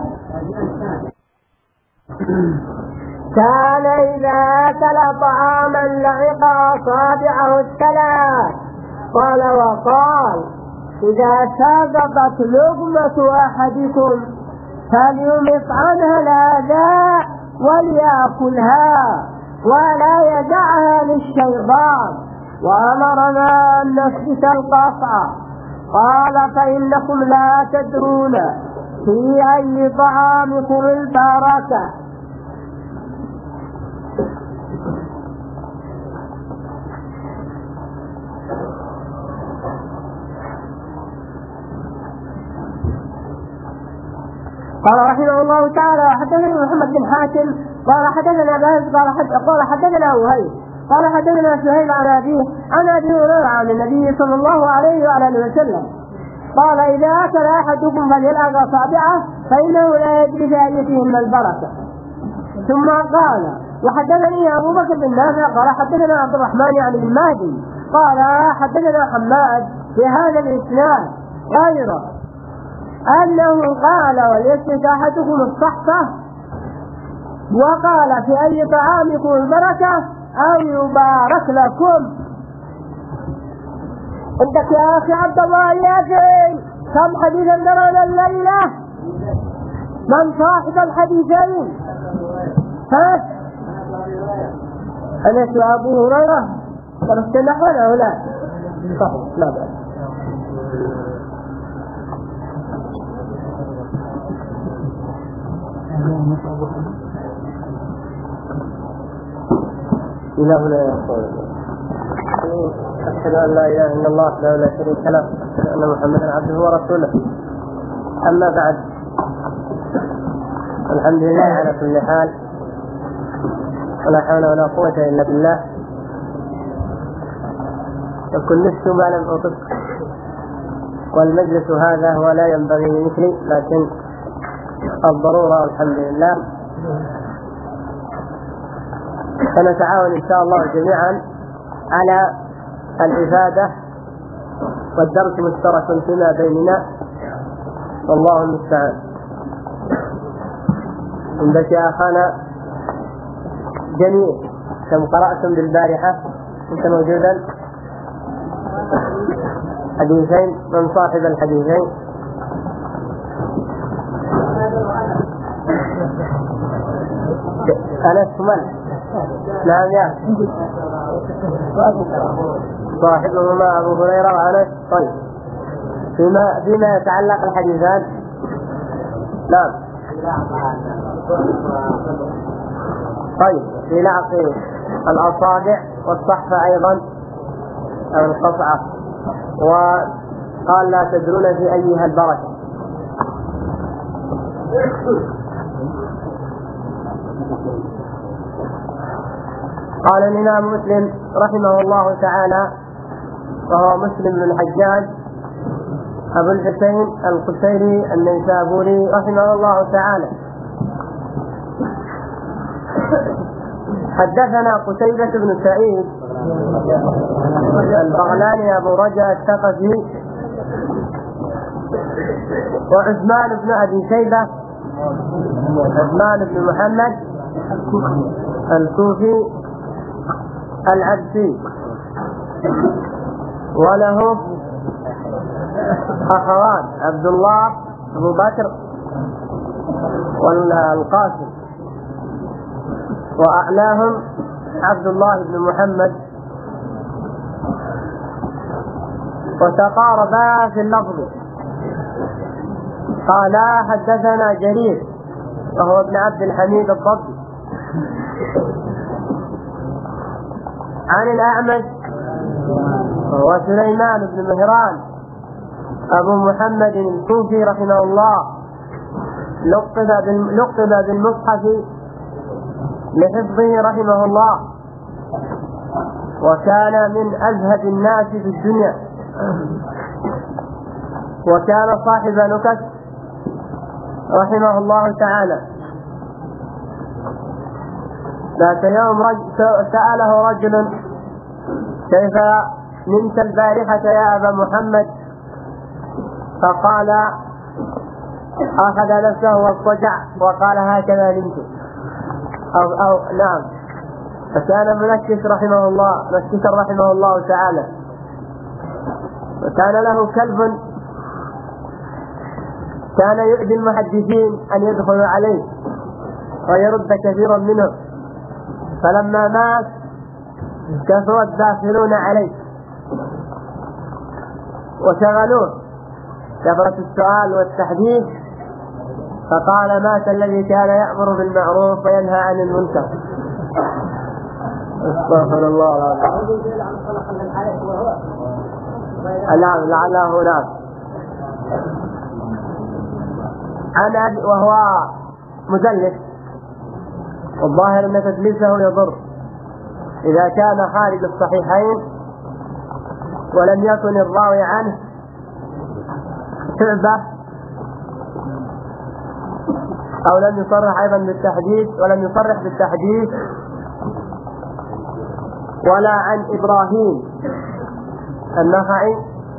كان إذا أكل طعاما لعق أصابعه الثلاث. قال وقال إذا سقطت لقمة أحدكم فليمط عنها الأذى وليأكلها ولا يدعها للشيطان، وأمرنا أن نثبت القطع. قال فإنكم لا تدرون في أي طعامكم البركة. قال رحمه الله تعالى حدثنا محمد بن حاتم قال حدثنا باز قال حد قال حدثنا وهيب قال حدثنا سهيل عن أبيه عن أبي هريرة عن النبي صلى الله عليه وعلى اله وسلم قال إذا أكل أحدكم فليلعق أصابعه فإنه لا يدري في أيتهن البركة. ثم قال وحدثني أبو بكر بن نافع قال حدثنا عبد الرحمن عن المهدي قال حدثنا حماد في هذا الإسناد غيره أنه قال وليسلك أحدكم الصحفة، وقال في أي طعامكم البركة أو يبارك لكم. عندك يا أخي عبد الله يا كم حديثا درنا الليلة؟ من صاحب الحديثين؟ ها؟ أنس وأبو هريرة درست نحونا ولا؟ صحيح لا بأس. إله لا يقول أشهد أن لا إله إلا الله لا إله إلا شريك له، أشهد أن محمدا عبده ورسوله. أما بعد، الحمد لله على كل حال، ولا حول ولا قوة إلا بالله. وكل نفس ما لم أطق، والمجلس هذا هو لا ينبغي لمثلي، لكن الضرورة والحمد لله. فنتعاون إن شاء الله جميعا على الإفادة، والدرس مشترك فيما بيننا، والله المستعان. عندك يا أخانا جميل، كم قرأتم بالبارحة؟ كنت موجودا؟ حديثين، من صاحب الحديثين؟ أنس من؟ نعم يا صاحبهما أبو هريرة وأنس. طيب، فيما فيما يتعلق الحديثان. نعم. طيب، في لعق الأصابع والصحفة أيضا أو القصعة، وقال لا تدرون في أيها البركة. قال الإمام مسلم رحمه الله تعالى، وهو مسلم بن الحجاج أبو الحسين القشيري النيسابوري رحمه الله تعالى: حدثنا قتيبة بن سعيد البغلاني أبو رجاء الثقفي، وعثمان بن أبي شيبة عثمان بن محمد الكوفي العبسي، وله أخوان عبد الله أبو بكر والقاسم، وأعلاهم عبد الله بن محمد، وتقاربا في اللفظ. قالا حدثنا جرير وهو ابن عبد الحميد الضبي عن الأعمش، وسليمان بن مهران أبو محمد الكوفي رحمه الله، لقب بالمصحف لحفظه رحمه الله، وكان من أزهد الناس في الدنيا، وكان صاحب نكت رحمه الله تعالى. ذات يوم رجل سأله رجل: كيف نمت البارحة يا أبا محمد؟ فقال، أخذ نفسه واضطجع وقال: هكذا نمت. أو, أو نعم. فكان منكس رحمه الله منكسا رحمه الله تعالى، وكان له كلب كان يؤذي المحدثين أن يدخلوا عليه ويرد كثيرا منهم، فلما مات كثر الداخلون عليه وشغلوه كثرة السؤال والتحديث، فقال: مات الذي كان يأمر بالمعروف وينهى عن المنكر. استغفر الله العظيم. نعم، لعله نعم. عن وهو مدلس، والظاهر أن تدليسه يضر إذا كان خارج الصحيحين ولم يكن الراوي عنه شعبة، أو لم يصرح أيضا بالتحديث ولم يصرح بالتحديث ولا عن إبراهيم النخعي،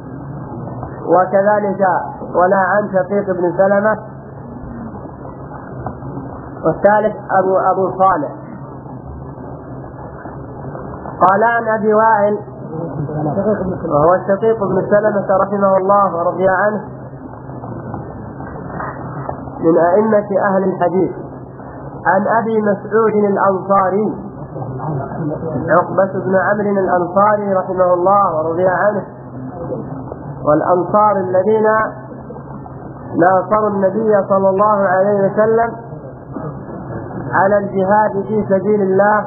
وكذلك ولا عن شقيق بن سلمة، والثالث أبو, أبو صالح. قال عن أبي وائل وهو الشقيق بن سلمة رحمه الله ورضي عنه، من أئمة أهل الحديث، عن أبي مسعود الأنصاري عقبة بن عمرو الأنصاري رحمه الله ورضي عنه، والأنصار الذين ناصروا النبي صلى الله عليه وسلم على الجهاد في سبيل الله،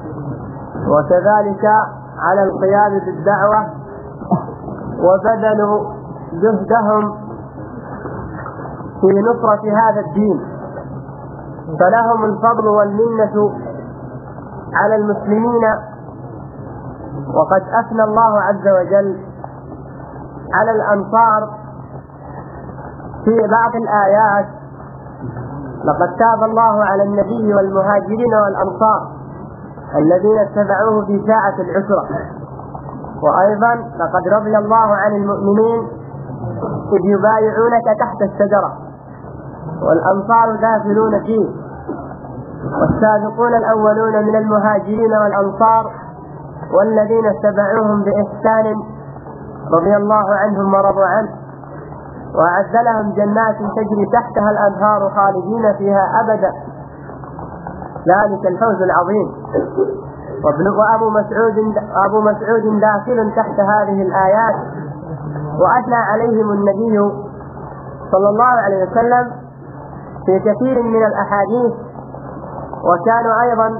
وكذلك على القيام بالدعوة، وبذلوا جهدهم في نصرة هذا الدين فلهم الفضل والمنة على المسلمين. وقد أثنى الله عز وجل على الأنصار في بعض الآيات: لقد تاب الله على النبي والمهاجرين والأنصار الذين اتبعوه في ساعة العسرة. وأيضا: لقد رضي الله عن المؤمنين إذ يبايعونك تحت الشجرة والأنصار داخلون فيه والسابقون الأولون من المهاجرين والأنصار والذين اتبعوهم بإحسان رضي الله عنهم ورضوا عنه وأعد لهم جنات تجري تحتها الأنهار خالدين فيها أبدا ذلك الفوز العظيم. وأبو مسعود أبو مسعود داخل تحت هذه الآيات، وأثنى عليهم النبي صلى الله عليه وسلم في كثير من الأحاديث، وكانوا أيضا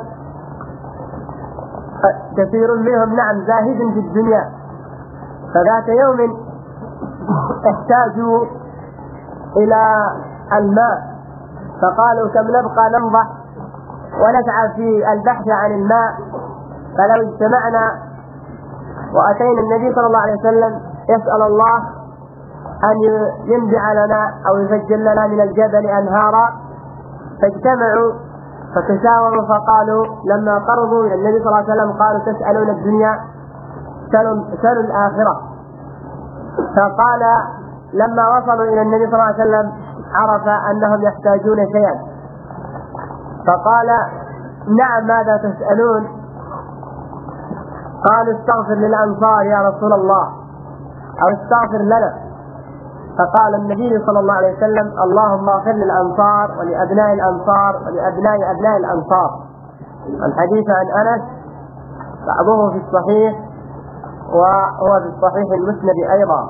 كثير منهم نعم زاهد في الدنيا. فذات يوم احتاجوا إلى الماء فقالوا: كم نبقى ننضح ونسعى في البحث عن الماء، فلو اجتمعنا وأتينا النبي صلى الله عليه وسلم يسأل الله أن ينبع لنا أو يفجر لنا من الجبل أنهارا. فاجتمعوا فتشاوروا فقالوا لما قربوا إلى النبي صلى الله عليه وسلم قالوا: تسألون الدنيا سلوا, سلوا الآخرة. فقال لما وصلوا إلى النبي صلى الله عليه وسلم عرف أنهم يحتاجون شيئا فقال: نعم، ماذا تسألون؟ قالوا: استغفر للأنصار يا رسول الله، أو استغفر لنا. فقال النبي صلى الله عليه وسلم: اللهم اغفر للأنصار ولأبناء الأنصار ولأبناء أبناء الأنصار. الحديث عن أنس بعضه في الصحيح وهو في الصحيح المسند أيضا.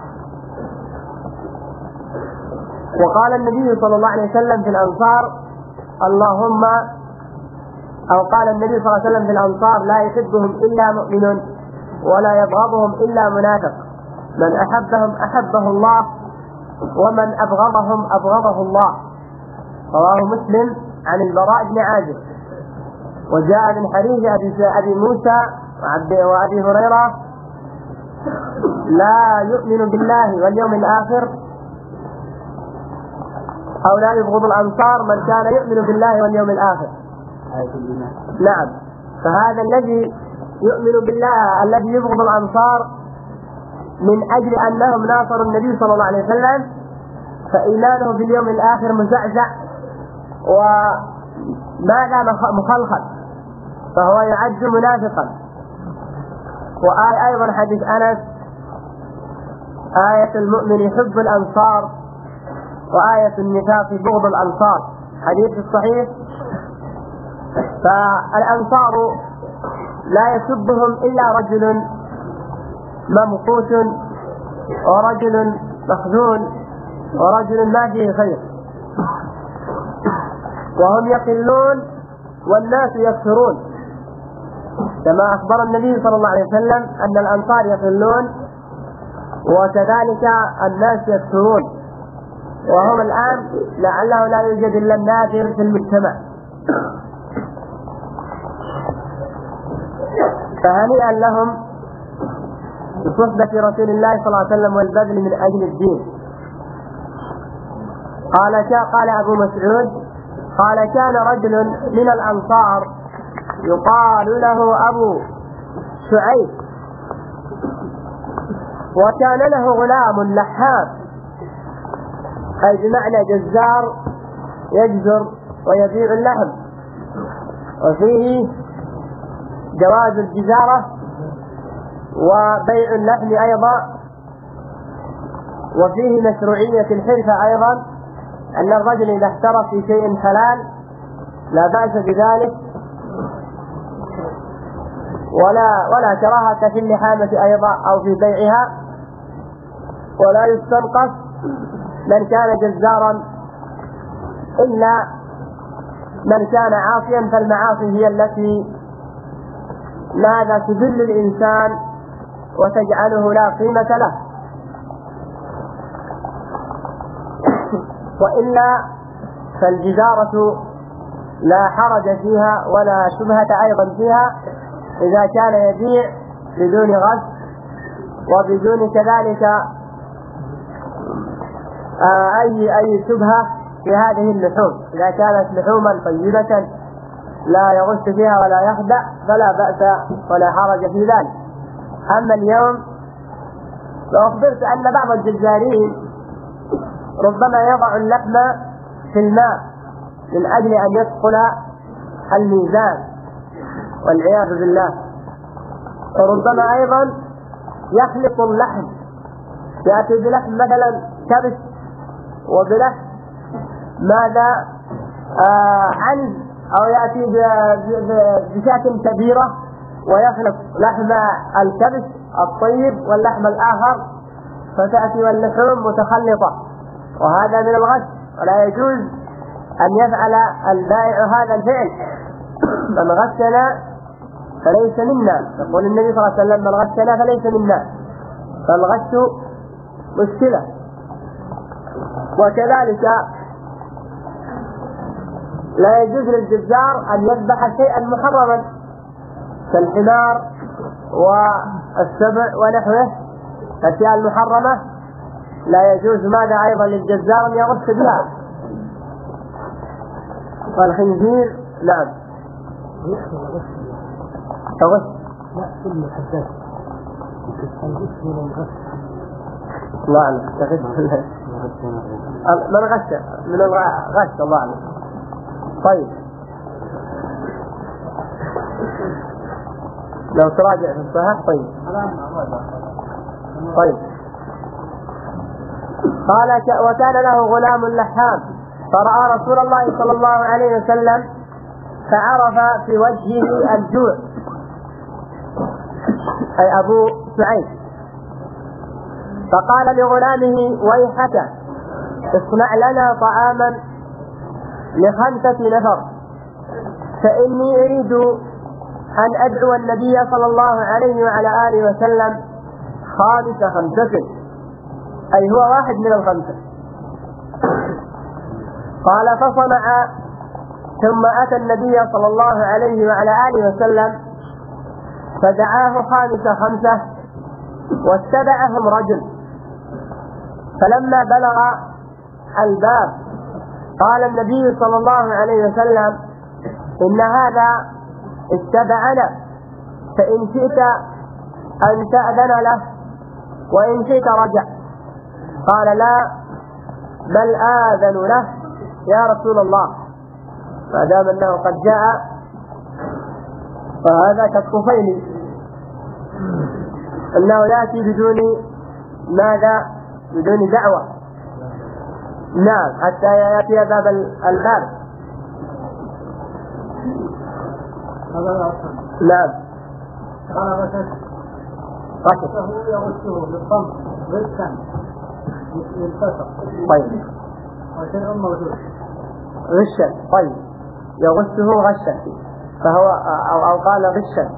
وقال النبي صلى الله عليه وسلم في الأنصار: اللهم أو قال النبي صلى الله عليه وسلم في الأنصار: لا يحبهم إلا مؤمن ولا يبغضهم إلا منافق، من أحبهم أحبه الله ومن أبغضهم أبغضه الله. رواه مسلم عن البراء بن عازب. وجاء من حديث أبي موسى وأبي هريرة: لا يؤمن بالله واليوم الآخر أو لا يبغض الأنصار من كان يؤمن بالله واليوم الآخر. نعم، فهذا الذي يؤمن بالله الذي يبغض الأنصار من أجل أنهم ناصروا النبي صلى الله عليه وسلم فإيمانه باليوم الآخر مزعزع وماذا مخلخل، فهو يعد منافقا. وآية أيضا حديث أنس: آية المؤمن يحب الأنصار وآية النفاق بغض الأنصار، حديث الصحيح. فالأنصار لا يسبهم إلا رجل ممقوت ورجل مخذول ورجل ما فيه خير، وهم يقلون والناس يكثرون، كما أخبر النبي صلى الله عليه وسلم أن الأنصار يقلون وكذلك الناس يكثرون، وهم الآن لعله لا يوجد إلا النادر في المجتمع. فهنيئا لهم بصحبة رسول الله صلى الله عليه وسلم والبذل من أجل الدين. قال قال أبو مسعود: قال كان رجل من الأنصار يقال له أبو شعيب، وكان له غلام لحام، أي بمعنى جزار يجزر ويبيع اللحم، وفيه جواز الجزارة وبيع اللحم أيضا، وفيه مشروعية الحرفة أيضا، أن الرجل إذا احترف في شيء حلال لا بأس بذلك، ولا ولا كراهة في اللحامة أيضا أو في بيعها، ولا يستنقص من كان جزارا إلا من كان عاصيا، فالمعاصي هي التي ماذا تذل الإنسان وتجعله لا قيمة له، وإلا فالجزارة لا حرج فيها ولا شبهة أيضا فيها إذا كان يبيع بدون غش وبدون كذلك أي أي شبهة في هذه اللحوم. إذا كانت لحوما طيبة لا يغش فيها ولا يخدع فلا بأس ولا حرج في ذلك. أما اليوم فأخبرت أن بعض الجزارين ربما يضع اللحم في الماء من أجل أن يثقل الميزان والعياذ بالله، وربما أيضا يخلط اللحم، يأتي بلحم مثلا كبش وبلحم ماذا آه عنز، أو يأتي بشاة كبيرة ويخلط لحم الكبش الطيب واللحم الآخر فتأتي واللحوم متخلطة، وهذا من الغش ولا يجوز أن يفعل البائع هذا الفعل. من غشنا فليس منا، يقول النبي صلى الله عليه وسلم من غشنا فليس منا، فالغش مشكلة. وكذلك لا يجوز للجزار أن يذبح شيئا محرما كالحمار والسبع ونحوه، الأشياء المحرمة لا يجوز ماذا أيضا للجزار أن يغش بها. والخنزير نعم غش لا كل حدث الغش من الغش الله أعلم من غش من الغش الله أعلم. طيب لو تراجع في الصحيح. طيب طيب قال وكان له غلام لحام فرأى رسول الله صلى الله عليه وسلم فعرف في وجهه الجوع، أي أبو سعيد، فقال لغلامه ويحك اصنع لنا طعاما لخمسة نفر فإني أريد أن أدعو النبي صلى الله عليه وعلى آله وسلم خامس خمسة، أي هو واحد من الخمسة. قال فصنع ثم أتى النبي صلى الله عليه وعلى آله وسلم فدعاه خامس خمسة واتبعهم رجل، فلما بلغ الباب قال النبي صلى الله عليه وسلم إن هذا اتبعنا فإن شئت أن تأذن له وإن شئت رجع. قال لا بل آذن له يا رسول الله، ما دام أنه قد جاء فهذا كالطفيل أنه يأتي بدون ماذا بدون دعوة. نعم حتى يأتي باب الباب. نعم قال غشش غشه يغشه بالضم غشا للفسق. طيب وشيء موجود غشا. طيب يغشه غشا فهو أو, أو قال غشا.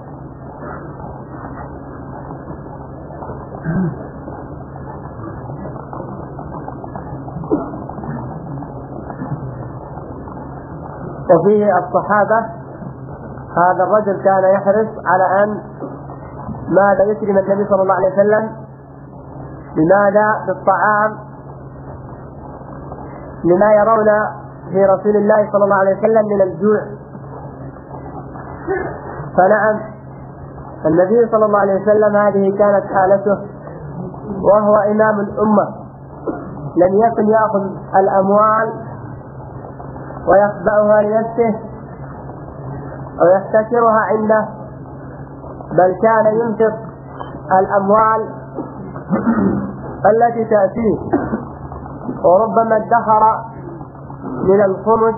وفيه الصحابة هذا الرجل كان يحرص على أن ماذا يكرم النبي صلى الله عليه وسلم بماذا بالطعام لما يرون في رسول الله صلى الله عليه وسلم من الجوع. فنعم النبي صلى الله عليه وسلم هذه كانت حالته وهو إمام الأمة، لم يكن يأخذ الأموال ويخبأها لنفسه ويحتكرها عنده، بل كان ينفق الأموال التي تأتيه، وربما ادخر من الخمس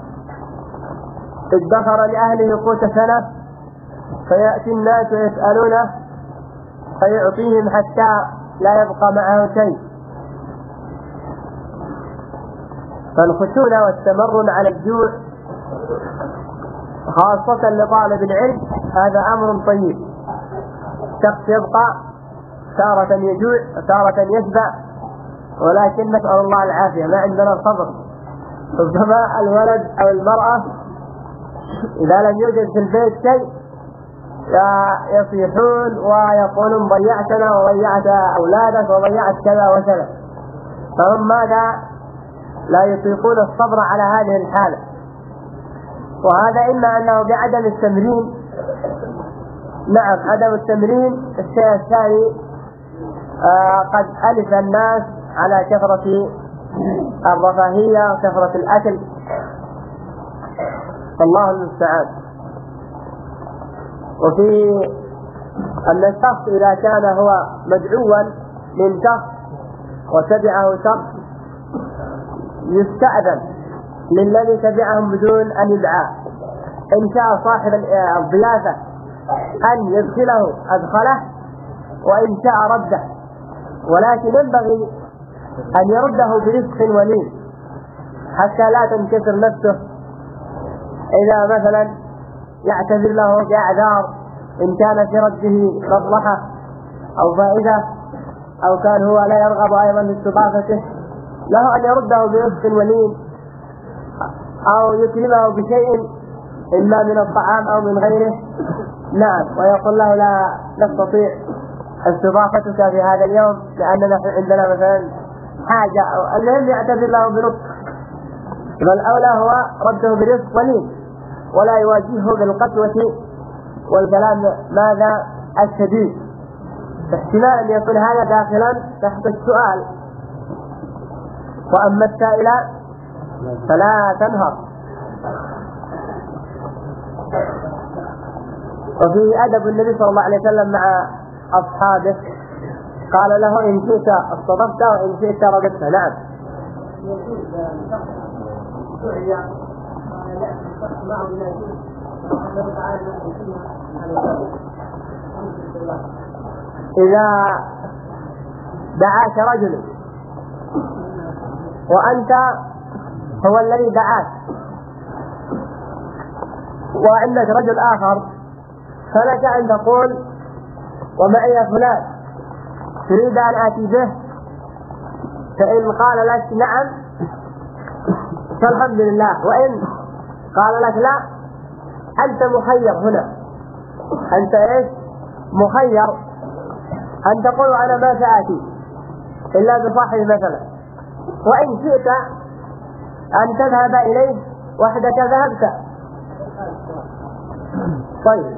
ادخر لأهله قوت سنة فيأتي الناس ويسألونه فيعطيهم حتى لا يبقى معه شيء. فالخشونة والتمرن على الجوع خاصة لطالب العلم هذا أمر طيب. شخص يبقى تارة يجوع وتارة يشبع، ولكن نسأل الله العافية ما عندنا الصبر. ربما الولد أو المرأة إذا لم يوجد في البيت شيء يصيحون ويقولون ضيعتنا وضيعت أولادك وضيعت كذا وكذا، فهم ماذا؟ لا يطيقون الصبر على هذه الحالة. وهذا إما أنه بعدم التمرين، نعم عدم التمرين. الشيء الثاني آه قد ألف الناس على كثرة الرفاهية وكثرة الأكل، فالله المستعان. وفي أن الشخص إذا كان هو مدعوا من شخص وتبعه شخص يستأذن للذي تبعهم بدون أن يدعى، إن شاء صاحب الضيافة أن يدخله أدخله، وإن شاء رده، ولكن ينبغي أن يرده برفق ولين حتى لا تنكسر نفسه. إذا مثلا يعتذر له بأعذار إن كان في رده مصلحة أو فائدة، أو كان هو لا يرغب أيضا باستضافته، له أن يرده برفق ولين، أو يكرمه بشيء إما من الطعام أو من غيره، نعم، ويقول له لا نستطيع استضافتك في هذا اليوم لأننا عندنا مثلا حاجة، أو المهم يعتذر له برفق. بل الأولى هو رده برفق ولين، ولا يواجهه بالقسوة والكلام ماذا الشديد، احتمال أن يكون هذا داخلا تحت السؤال. وأما السائل فلا تنهر. وفي أدب النبي صلى الله عليه وسلم مع أصحابه قال له إن شئت استضفت وإن شئت رددت. نعم. إذا دعاك رجل وأنت هو الذي دعاك، وعندك رجل آخر، فلك أن تقول ومعي فلان تريد أن آتي به، فإن قال لك نعم فالحمد لله، وإن قال لك لا أنت مخير. هنا أنت إيش مخير، أن تقول أنا ما سآتي إلا بصاحبي مثلا، وإن شئت أن تذهب إليه وحدك ذهبت. طيب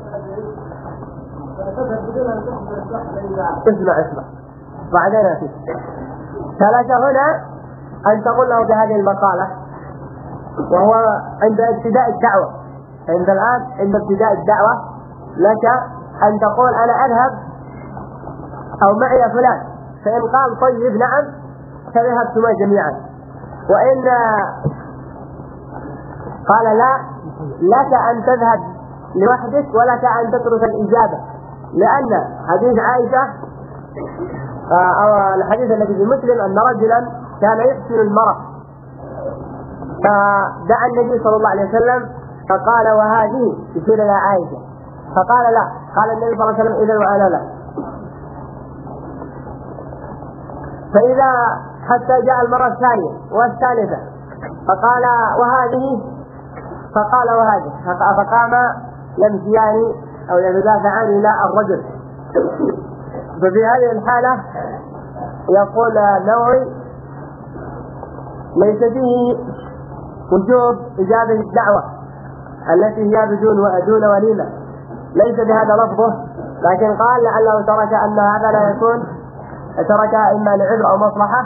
اسمع اسمع بعدين أتي. فلك هنا أن تقول له بهذه المقالة، وهو عند ابتداء الدعوة. عند الآن عند ابتداء الدعوة لك أن تقول أنا أذهب أو معي فلان، فإن قال طيب نعم فذهبتما جميعا، وإن قال لا لك أن تذهب لوحدك ولك أن تترك الإجابة، لأن حديث عائشة أو الحديث الذي في مسلم أن رجلا كان يحسن المرأة، فدعا النبي صلى الله عليه وسلم فقال وهذه يشير إلى عائشة، فقال لا، قال النبي صلى الله عليه وسلم إذا وأنا لا. فإذا حتى جاء المرة الثانية والثالثة فقال وهذه، فقال وهذه، فقام يمشيان أو يدافعان إلى الرجل. ففي هذه الحالة يقول النووي ليس فيه وجوب إجابة الدعوة التي هي بدون دون وليمة، ليس بهذا لفظه، لكن قال لعله ترك أن هذا لا يكون، ترك إما لعذر أو مصلحة.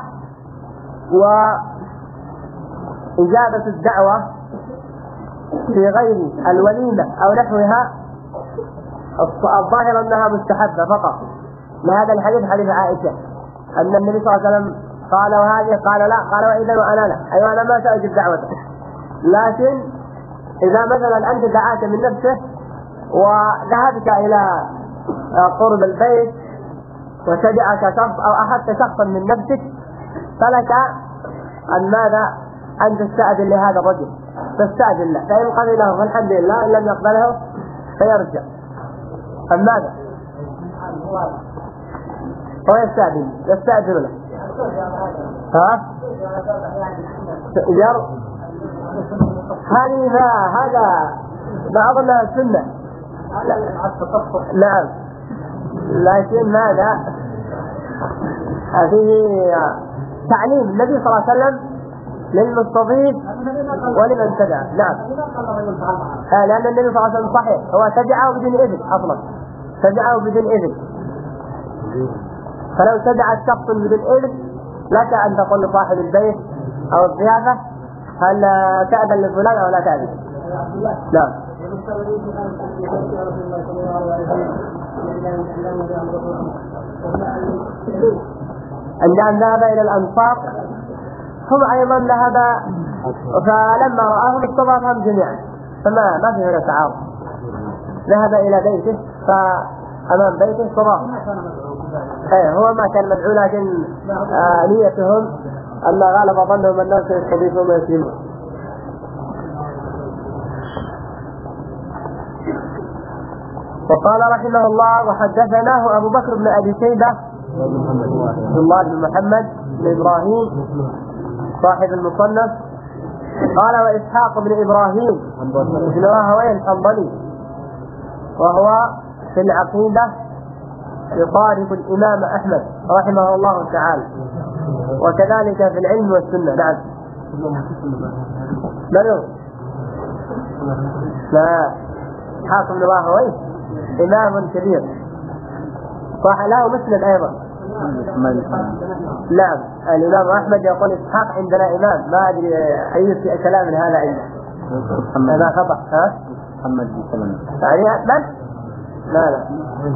وإجابة الدعوة في غير الوليمة أو نحوها الظاهر أنها مستحبة فقط، لهذا الحديث حديث عائشة أن النبي صلى الله عليه وسلم قال وهذه، قال لا، قال وإذا وأنا لا، أيوة أنا ما سأجب دعوته. لكن إذا مثلا أنت دعاك من نفسه وذهبت إلى قرب البيت وتبعك شخص أو أخذت شخصا من نفسك، فلك أن ماذا أن تستأذن لهذا الرجل، تستأذن له، فإن قبله فالحمد لله، إن لم يقبله فيرجع. فماذا هو يستأذن يستأذن له ها ير هذه هذا لا أظنها سنة. نعم، لكن ماذا؟ هذه تعليم النبي صلى الله عليه وسلم للمستضيف ولمن تبعه. نعم، آه لأن النبي صلى الله عليه وسلم صحيح هو تبعه بدون إذن، أصلا تبعه بدون إذن. فلو تبع الشخص بدون إذن لك أن تقول لصاحب البيت أو الضيافة هل تأذن لفلان أو لا تأذن. نعم. عندما ذهب إلى الأنصار هم أيضا ذهب، فلما رآهم استضافهم جميعا، فما ما في هنا تعارض. ذهب إلى بيته فأمام بيته استضاف. ايه هو ما كان مدعو، لكن آه نيتهم أن غالب ظنهم الناس يستضيفون ويسلمون. وقال رحمه الله: وحدثناه أبو بكر بن أبي شيبة عبد الله بن محمد بن إبراهيم صاحب المصنف، قال: وإسحاق بن إبراهيم بن راهويه الحنظلي، وهو في العقيدة يقارب الإمام أحمد رحمه الله تعالى، وكذلك في العلم والسنة. نعم. منو؟ لا، إسحاق بن راهويه إمام كبير صح له مسند أيضا. نعم، الإمام أحمد يقول إسحاق عندنا إمام، ما أدري أي كلام هذا عنده، هذا خطأ. ها؟ محمد بن سلمة يعني من؟ لا لا،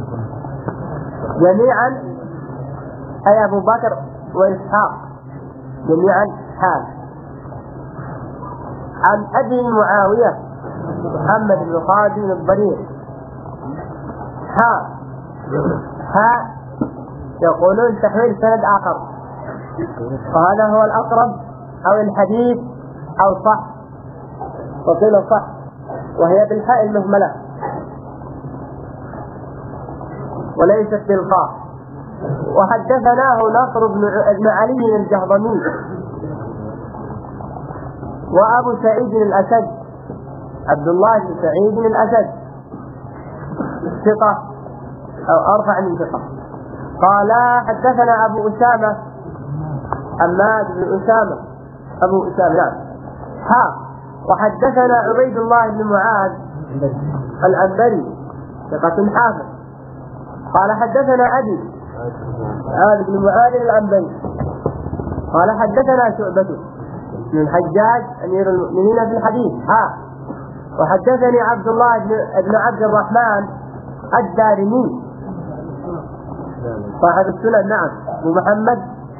جميعا أي أبو بكر وإسحاق جميعا حال. عن أبي معاوية محمد بن خالد بن الضرير ها ها يقولون تحويل سند آخر، وهذا هو الأقرب، أو الحديث أو صح، وقيل صح، وهي بالحاء المهملة وليست بالخاء. وحدثناه نصر بن علي الجهضمي وأبو سعيد الأسد عبد الله بن سعيد الأسد ثقة أو أرفع من ثقة. قال: حدثنا أبو أسامة حماد بن أسامة أبو أسامة. نعم. ها وحدثنا عبيد الله بن معاذ العنبري ثقة حافظ. قال: حدثنا أبي معاذ بن معاذ العنبري قال: حدثنا شعبة بن الحجاج أمير المؤمنين في الحديث. ها وحدثني عبد الله بن عبد الرحمن الدارمي صاحب السنن. نعم. ومحمد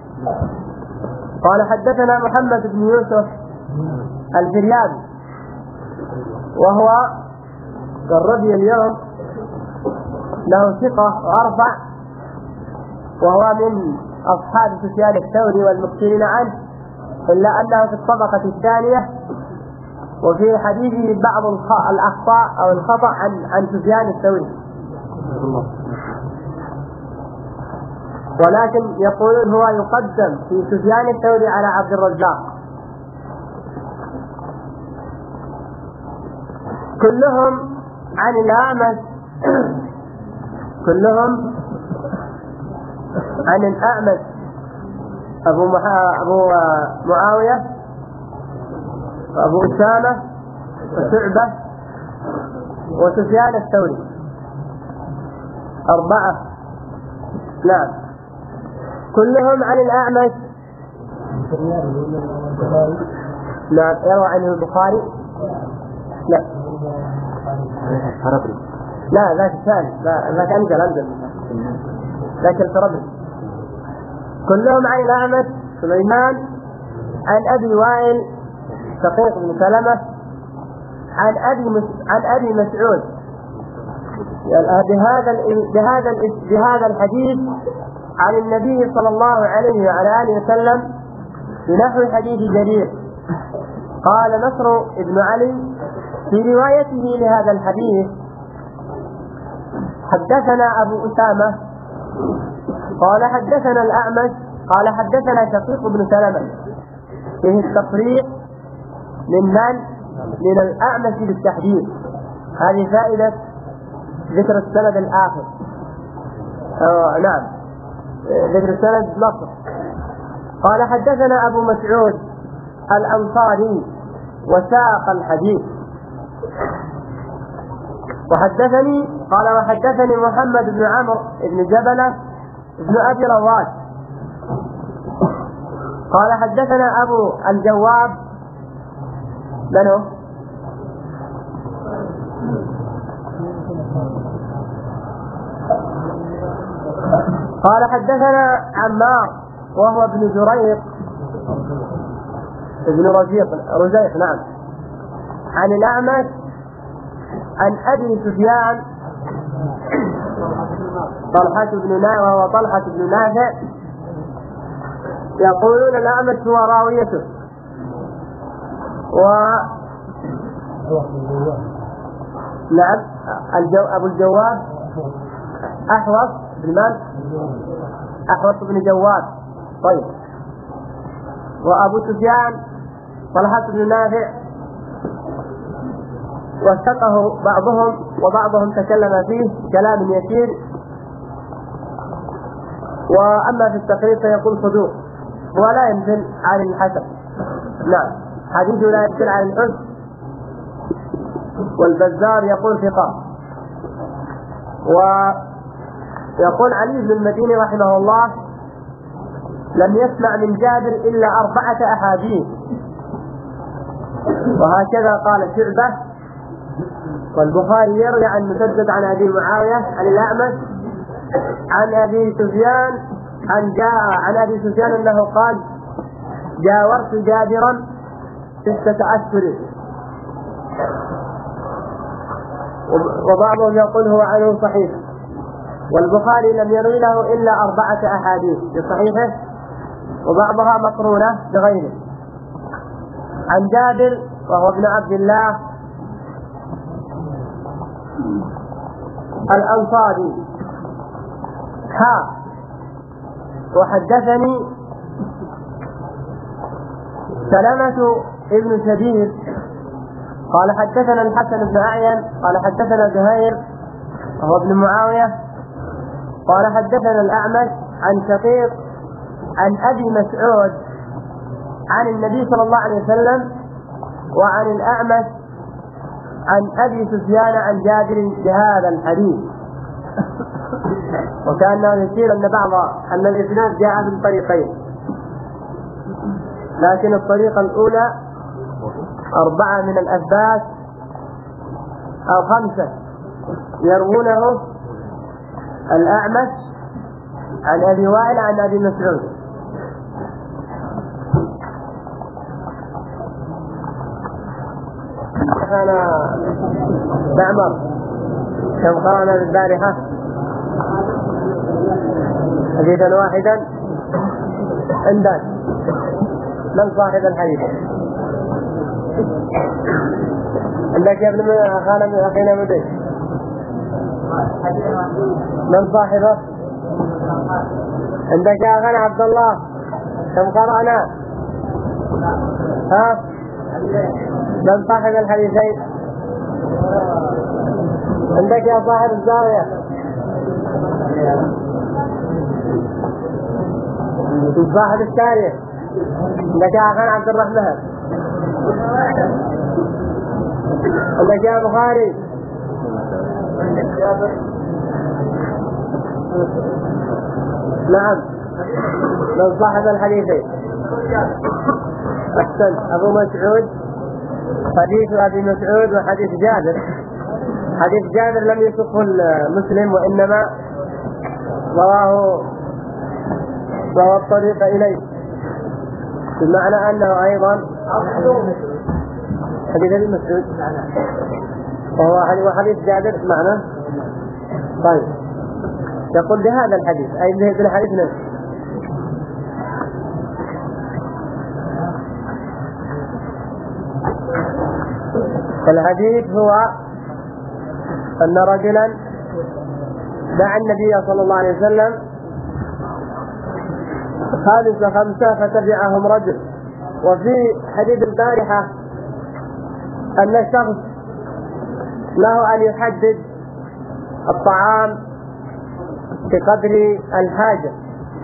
قال: حدثنا محمد بن يوسف الفريابي، وهو الربي اليوم له ثقة وأرفع، وهو من أصحاب سفيان الثوري والمكثرين عنه، إلا أنه في الطبقة الثانية، وفي حديثه بعض الأخطاء أو الخطأ عن عن سفيان الثوري، ولكن يقولون هو يقدم في سفيان الثوري على عبد الرزاق. كلهم عن الأعمش كلهم عن الأعمش أبو, محا... أبو معاوية وأبو أسامة وشعبة وسفيان الثوري، أربعة. نعم، كلهم عن الأعمش. نعم، يروى عنه البخاري. لا لا ذاك الثاني، ذاك أنجل أنجل ذاك الفربري. كلهم عن الأعمش سليمان عن أبي وائل شقيق بن سلمة عن أبي مس... عن أبي مسعود بهذا بهذا بهذا الحديث عن النبي صلى الله عليه وعلى آله وسلم بنحو حديث جرير. قال نصر بن علي في روايته لهذا الحديث: حدثنا أبو أسامة قال حدثنا الأعمش قال حدثنا شقيق بن سلمة، فيه التفريق من من من الأعمش بالتحديد، هذه فائدة ذكر السند الآخر. أوه نعم، ذكر السند نصر. قال حدثنا أبو مسعود الأنصاري وساق الحديث. وحدثني قال وحدثني محمد بن عمرو بن جبلة بن أبي رواد قال حدثنا أبو الجواب من هو؟ قال حدثنا عمار وهو ابن زريق ابن رزيق رزيق نعم عن الأعمش عن أبي سفيان طلحة بن نافع وهو طلحة بن نافع يقولون الأعمش هو راويته. و نعم الجو... أبو الجواب أحوص بن من؟ أحوص بن جواد. طيب. وأبو سفيان طلحة بن نافع وثقه بعضهم وبعضهم تكلم فيه كلام يسير. وأما في التقريب فيقول صدوق ولا ينزل عن الحسن. نعم حديثه لا ينزل عن الحسن. والبزار يقول ثقة. ويقول علي بن المديني رحمه الله لم يسمع من جابر إلا أربعة أحاديث. وهكذا قال شعبة. والبخاري يروي عن مسدد عن أبي معاوية عن الأعمش عن أبي سفيان عن جاء عن أبي سفيان أنه قال جاورت جابرا ستة أشهر. وبعضهم يقول هو عنه صحيح. والبخاري لم يروي له إلا أربعة أحاديث في صحيحه وبعضها مقرونة بغيره. عن جابر وهو ابن عبد الله الأنصاري ها وحدثني سلمة ابن شبير قال حدثنا الحسن بن أعين قال حدثنا زهير وهو ابن معاوية قال حدثنا الأعمش عن شقيق عن أبي مسعود عن النبي صلى الله عليه وسلم وعن الأعمش عن أبي سفيان عن جابر بهذا الحديث. وكأنه يشير أن بعض أن الإسناد جاء من طريقين، لكن الطريقة الأولى أربعة من الأثبات أو خمسة يروونه الأعمش عن أبي وائل عن أبي مسعود. أنا معمر كم قرأنا البارحة حديثا واحدا عندك من صاحب الحديث؟ عندك يا ابن خالد من أخينا مدين من صاحبه؟ عندك يا أخانا عبد الله كم قرأنا؟ ها؟ من صاحب الحديثين؟ عندك يا صاحب الزاوية صاحب الثانية؟ عندك يا أخانا عبد الرحمن؟ عندك يا بخاري؟ نعم من صاحب الحديثين؟ أحسن. أبو مسعود حديث أبي مسعود وحديث جابر. حديث جابر لم يسقه المسلم وإنما رواه رواه الطريق إليه بمعنى أنه أيضا حديث أبي مسعود وهو حديث جابر معنى. طيب يقول بهذا الحديث أي به بالحديث نفسه. الحديث هو أن رجلا دعا النبي صلى الله عليه وسلم خالص خمسة فتبعهم رجل. وفي حديث البارحة أن الشخص له أن يحدد الطعام بقدر الحاجة.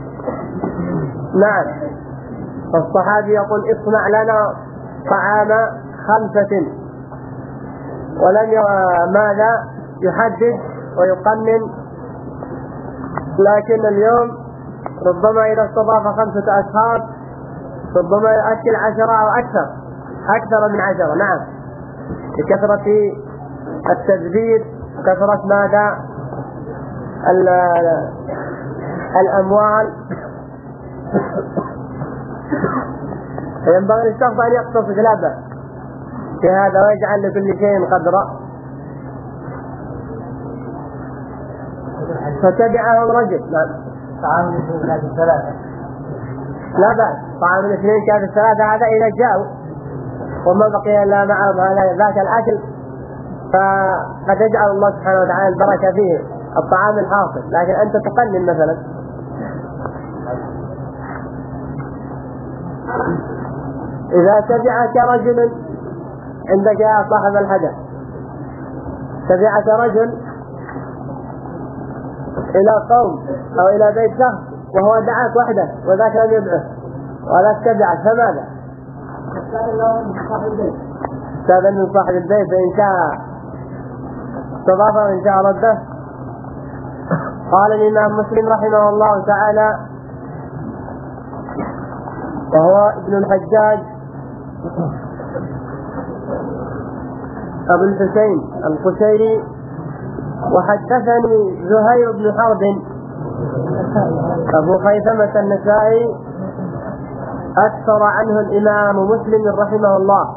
نعم. فالصحابي يقول اصنع لنا طعام خمسة، ولم ماذا يحدد ويقنن. لكن اليوم ربما إذا استضاف خمسة أشخاص ربما يؤكل عشرة أو أكثر أكثر من عشرة. نعم، بكثرة التدبير، كثرة ماذا الأموال. فينبغي للشخص أن يقتصد لا بأس في هذا ويجعل لكل شيء قدرا. فتبعه الرجل. نعم. طعام الاثنين كانت الثلاثة لا بأس، طعام الاثنين كانت الثلاثة هذا إذا جاءوا وما بقي إلا معهم هذا ذاك الأكل فقد يجعل الله سبحانه وتعالى البركة فيه الطعام الحاصل. لكن أنت تقلل مثلا. إذا تبعك رجل عندك يا صاحب الحدث، تبعك رجل إلى قوم أو إلى بيت شخص وهو دعاك وحده وذاك لم يدعه ولا تبعك، فماذا؟ استاذن من صاحب البيت فإن شاء استضافه وإن شاء رده. قال الإمام مسلم رحمه الله تعالى وهو ابن الحجاج أبو الحسين القشيري: وحدثني زهير بن حرب أبو خيثمة النسائي أكثر عنه الإمام مسلم رحمه الله.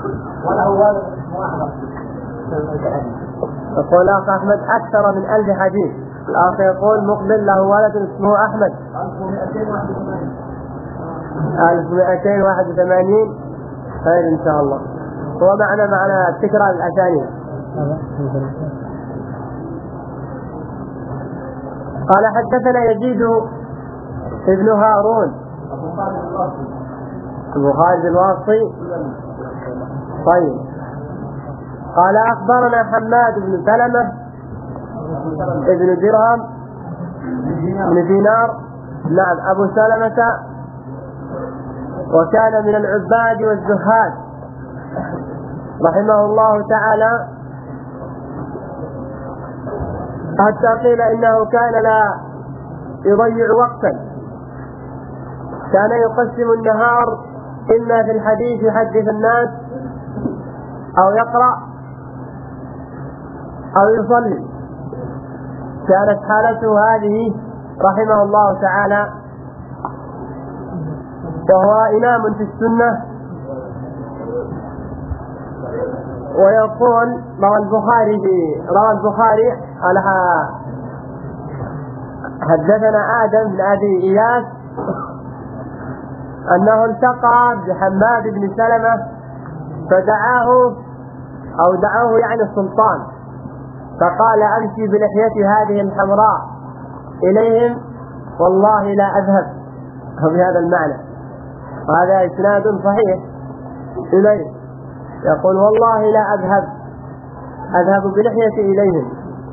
يقول أخ أحمد أكثر من ألف حديث. الآخر يقول مقبل له ولد اسمه أحمد ألف ومئتين واحد وثمانين. خير إن شاء الله. هو معنا معنا التكرار الأسانيد. قال حدثنا يزيد ابن هارون أبو خالد الواسطي. طيب. قال أخبرنا حماد بن سلمة ابن درهم بن دينار. نعم، أبو سلمة، وكان من العباد والزهاد رحمه الله تعالى، حتى قيل إنه كان لا يضيع وقتا، كان يقسم النهار إما في الحديث يحدث الناس أو يقرأ أو يصلي. كانت حالته هذه رحمه الله تعالى، وهو إمام في السنة. ويقول روى البخاري في روى البخاري على حدثنا آدم بن أبي إياس أنه التقى بحماد بن سلمة فدعاه أو دعاه يعني السلطان، فقال أمشي بلحيتي هذه الحمراء إليهم والله لا أذهب، بهذا المعنى. وهذا إسناد صحيح إليه. يقول والله لا أذهب أذهب بلحيتي إليهم.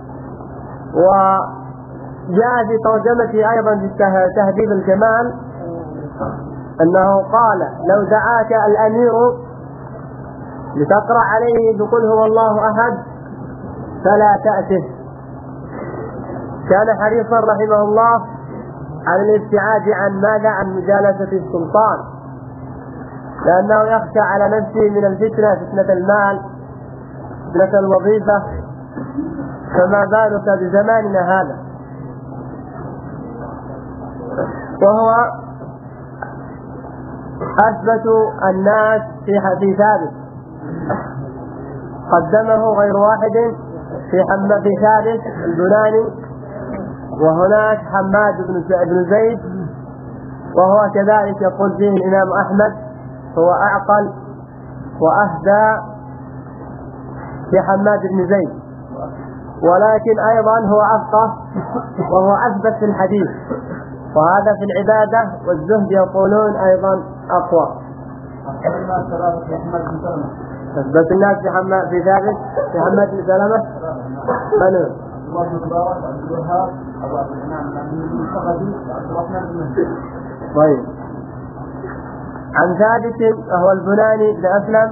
وجاء في ترجمته أيضا في تهذيب الكمال أنه قال لو دعاك الأمير لتقرأ عليه بقل هو الله أحد فلا تأته. كان حريصا رحمه الله على الابتعاد عن ماذا؟ عن مجالسة السلطان، لأنه يخشى على نفسه من الفتنة، فتنة المال، فتنة الوظيفة، فما بالك بزماننا هذا. وهو أثبت الناس في حديث ثابت قدمه غير واحد في حماد ثابت البناني، وهناك حماد بن زيد وهو كذلك يقول فيه الإمام أحمد هو أعقل وأهدى في حماد بن زيد، ولكن أيضا هو أفقه وهو أثبت في الحديث، وهذا في العبادة والزهد يقولون أيضا أقوى. بس الناس في حماد في ثابت في حماد بن سلمة من الله مبارك عبد الوهاب أبو عبد الرحمن الأمين الصغدي وعبد الرحمن بن مهدي. طيب. عن ثابت وهو البناني بن أسلم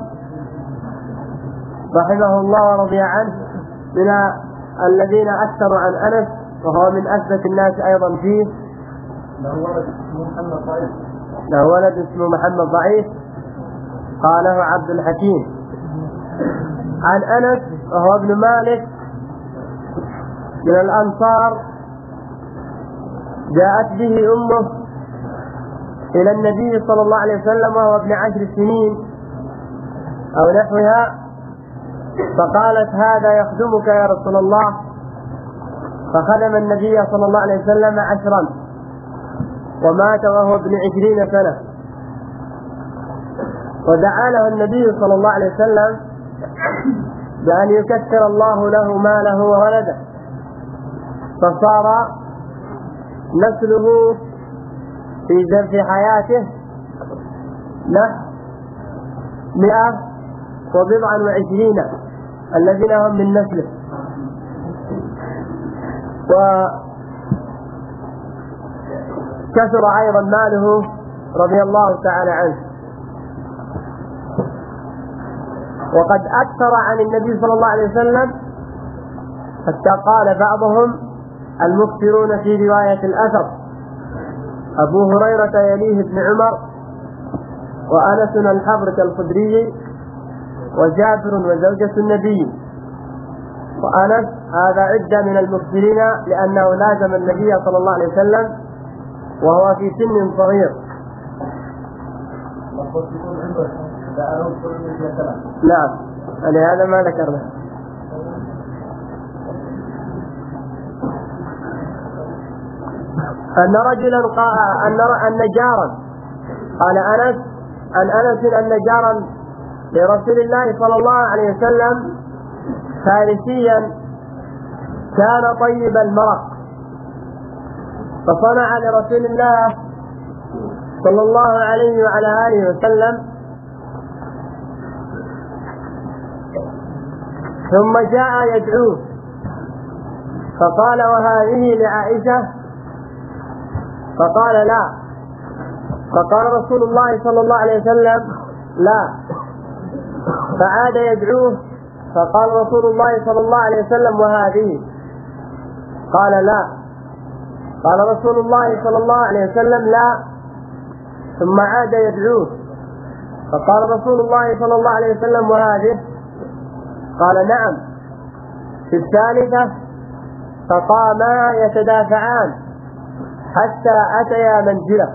رحمه الله ورضي عنه من الذين أكثروا عن أنس، وهو من أثبت الناس أيضا فيه. له ولد اسمه محمد ضعيف. له ولد اسمه محمد ضعيف قاله عبد الحكيم. عن أنس وهو ابن مالك من الأنصار جاءت به أمه إلى النبي صلى الله عليه وسلم وهو ابن عشر سنين أو نحوها، فقالت هذا يخدمك يا رسول الله، فخدم النبي صلى الله عليه وسلم عشرا ومات وهو ابن عشرين سنة، ودعا له النبي صلى الله عليه وسلم بأن يكثر الله له ماله وولده، فصار نسله في في حياته له مئة وبضعا وعشرين الذين هم من نسله، وكثر أيضا ماله رضي الله تعالى عنه. وقد أكثر عن النبي صلى الله عليه وسلم حتى قال بعضهم المكثرون في رواية الأثر أبو هريرة يليه ابن عمر، وأنس الحبر كالخدري، وجابر وزوجة النبي. وأنس هذا عدة من المكثرين لأنه لازم النبي صلى الله عليه وسلم وهو في سن صغير. نعم، لهذا ما ذكرنا. أن رجلا قال أن أن جارا قال أنس عن أنس أن جارا لرسول الله صلى الله عليه وسلم فارسيا كان طيب المرق، فصنع لرسول الله صلى الله عليه وعلى آله وسلم، ثم جاء يدعوه فقال وهذه لعائشة، فقال لا، فقال رسول الله صلى الله عليه وسلم لا، فعاد يدعوه فقال رسول الله صلى الله عليه وسلم وهذه، قال لا، قال رسول الله صلى الله عليه وسلم لا، ثم عاد يدعوه فقال رسول الله صلى الله عليه وسلم وهذه، قال نعم. في الثالثة فقاما يتدافعان حتى أتيا منزله،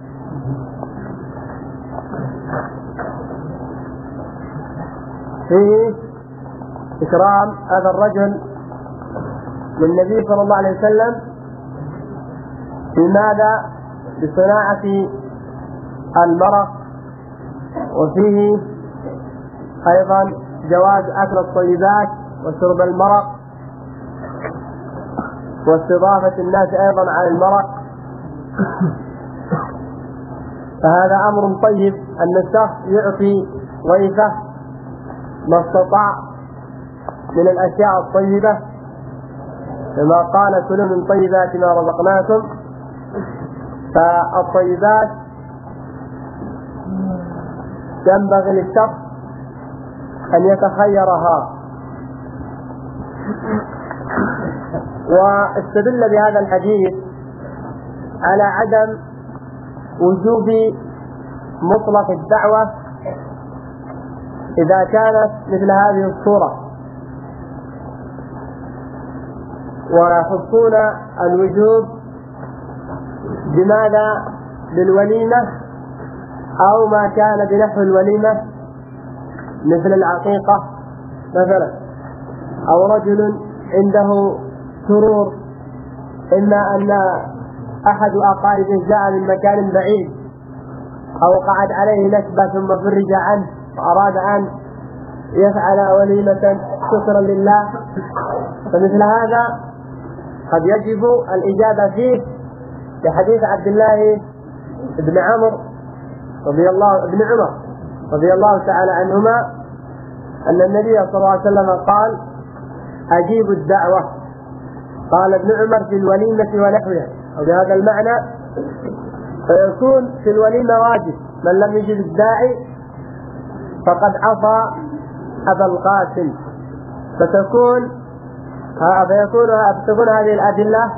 فيه إكرام هذا الرجل للنبي صلى الله عليه وسلم في ماذا؟ بصناعة المرق، وفيه أيضا جواز أكل الطيبات وشرب المرق واستضافة الناس أيضا على المرق. فهذا أمر طيب أن الشخص يعطي ضيفه ما استطاع من الأشياء الطيبة، كما قال كلوا من طيبات ما رزقناكم. فالطيبات ينبغي للشخص أن يتخيرها. واستدل بهذا الحديث على عدم وجوب مطلق الدعوة إذا كانت مثل هذه الصورة، ويخصون الوجوب بماذا؟ بالوليمة أو ما كان بنحو الوليمة مثل العقيقة مثلا، أو رجل عنده سرور، إما أن أحد أقاربه جاء من مكان بعيد أو قعد عليه نكبة ثم فرج عنه وأراد أن يفعل وليمة شكرا لله، فمثل هذا قد يجب الإجابة فيه لحديث عبد الله بن عمر رضي الله ابن عمر رضي الله تعالى عنهما أن النبي صلى الله عليه وسلم قال أجيبوا الدعوة. قال ابن عمر في الوليمة ونحوها أو بهذا المعنى، فيكون في الوليمة واجب، من لم يجب الداعي فقد عصى أبا القاسم. فتكون فيكون فتكون هذه الأدلة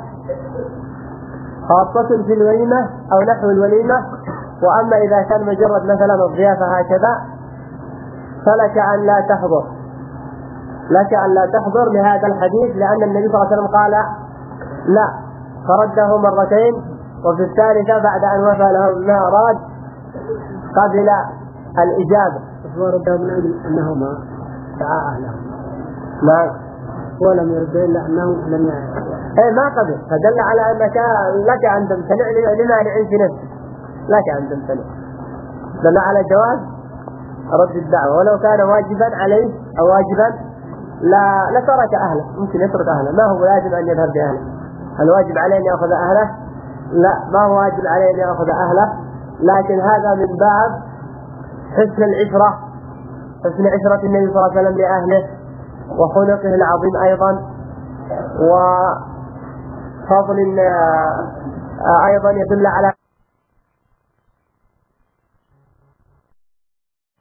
خاصة في الوليمة أو نحو الوليمة. وأما إذا كان مجرد مثلا الضيافة هكذا فلك أن لا تحضر، لك أن لا تحضر لهذا الحديث، لأن النبي صلى الله عليه وسلم قال لا، فرده مرتين، وفي الثالثة بعد أن وفى له ما أراد قبل الإجابة. ورده من أجل أنه ما دعا أهله، نعم، ولم يرد إلا أنه لم يعرف. إيه ما قبل، فدل على أنك لك أن تمتنع لما لعن في نفسك، لك أن تمتنع، دل على جواز رد الدعوة، ولو كان واجبا عليه أو واجبا لا لترك أهله، ممكن يترك أهله، ما هو لازم أن يذهب بأهله. الواجب عليه أن يأخذ أهله؟ لا، ما هو واجب عليه أن يأخذ أهله، لكن هذا من باب حسن العشرة، حسن عشرة النبي صلى الله عليه وسلم لأهله، وخلقه العظيم أيضا، وفضل أيضا يدل على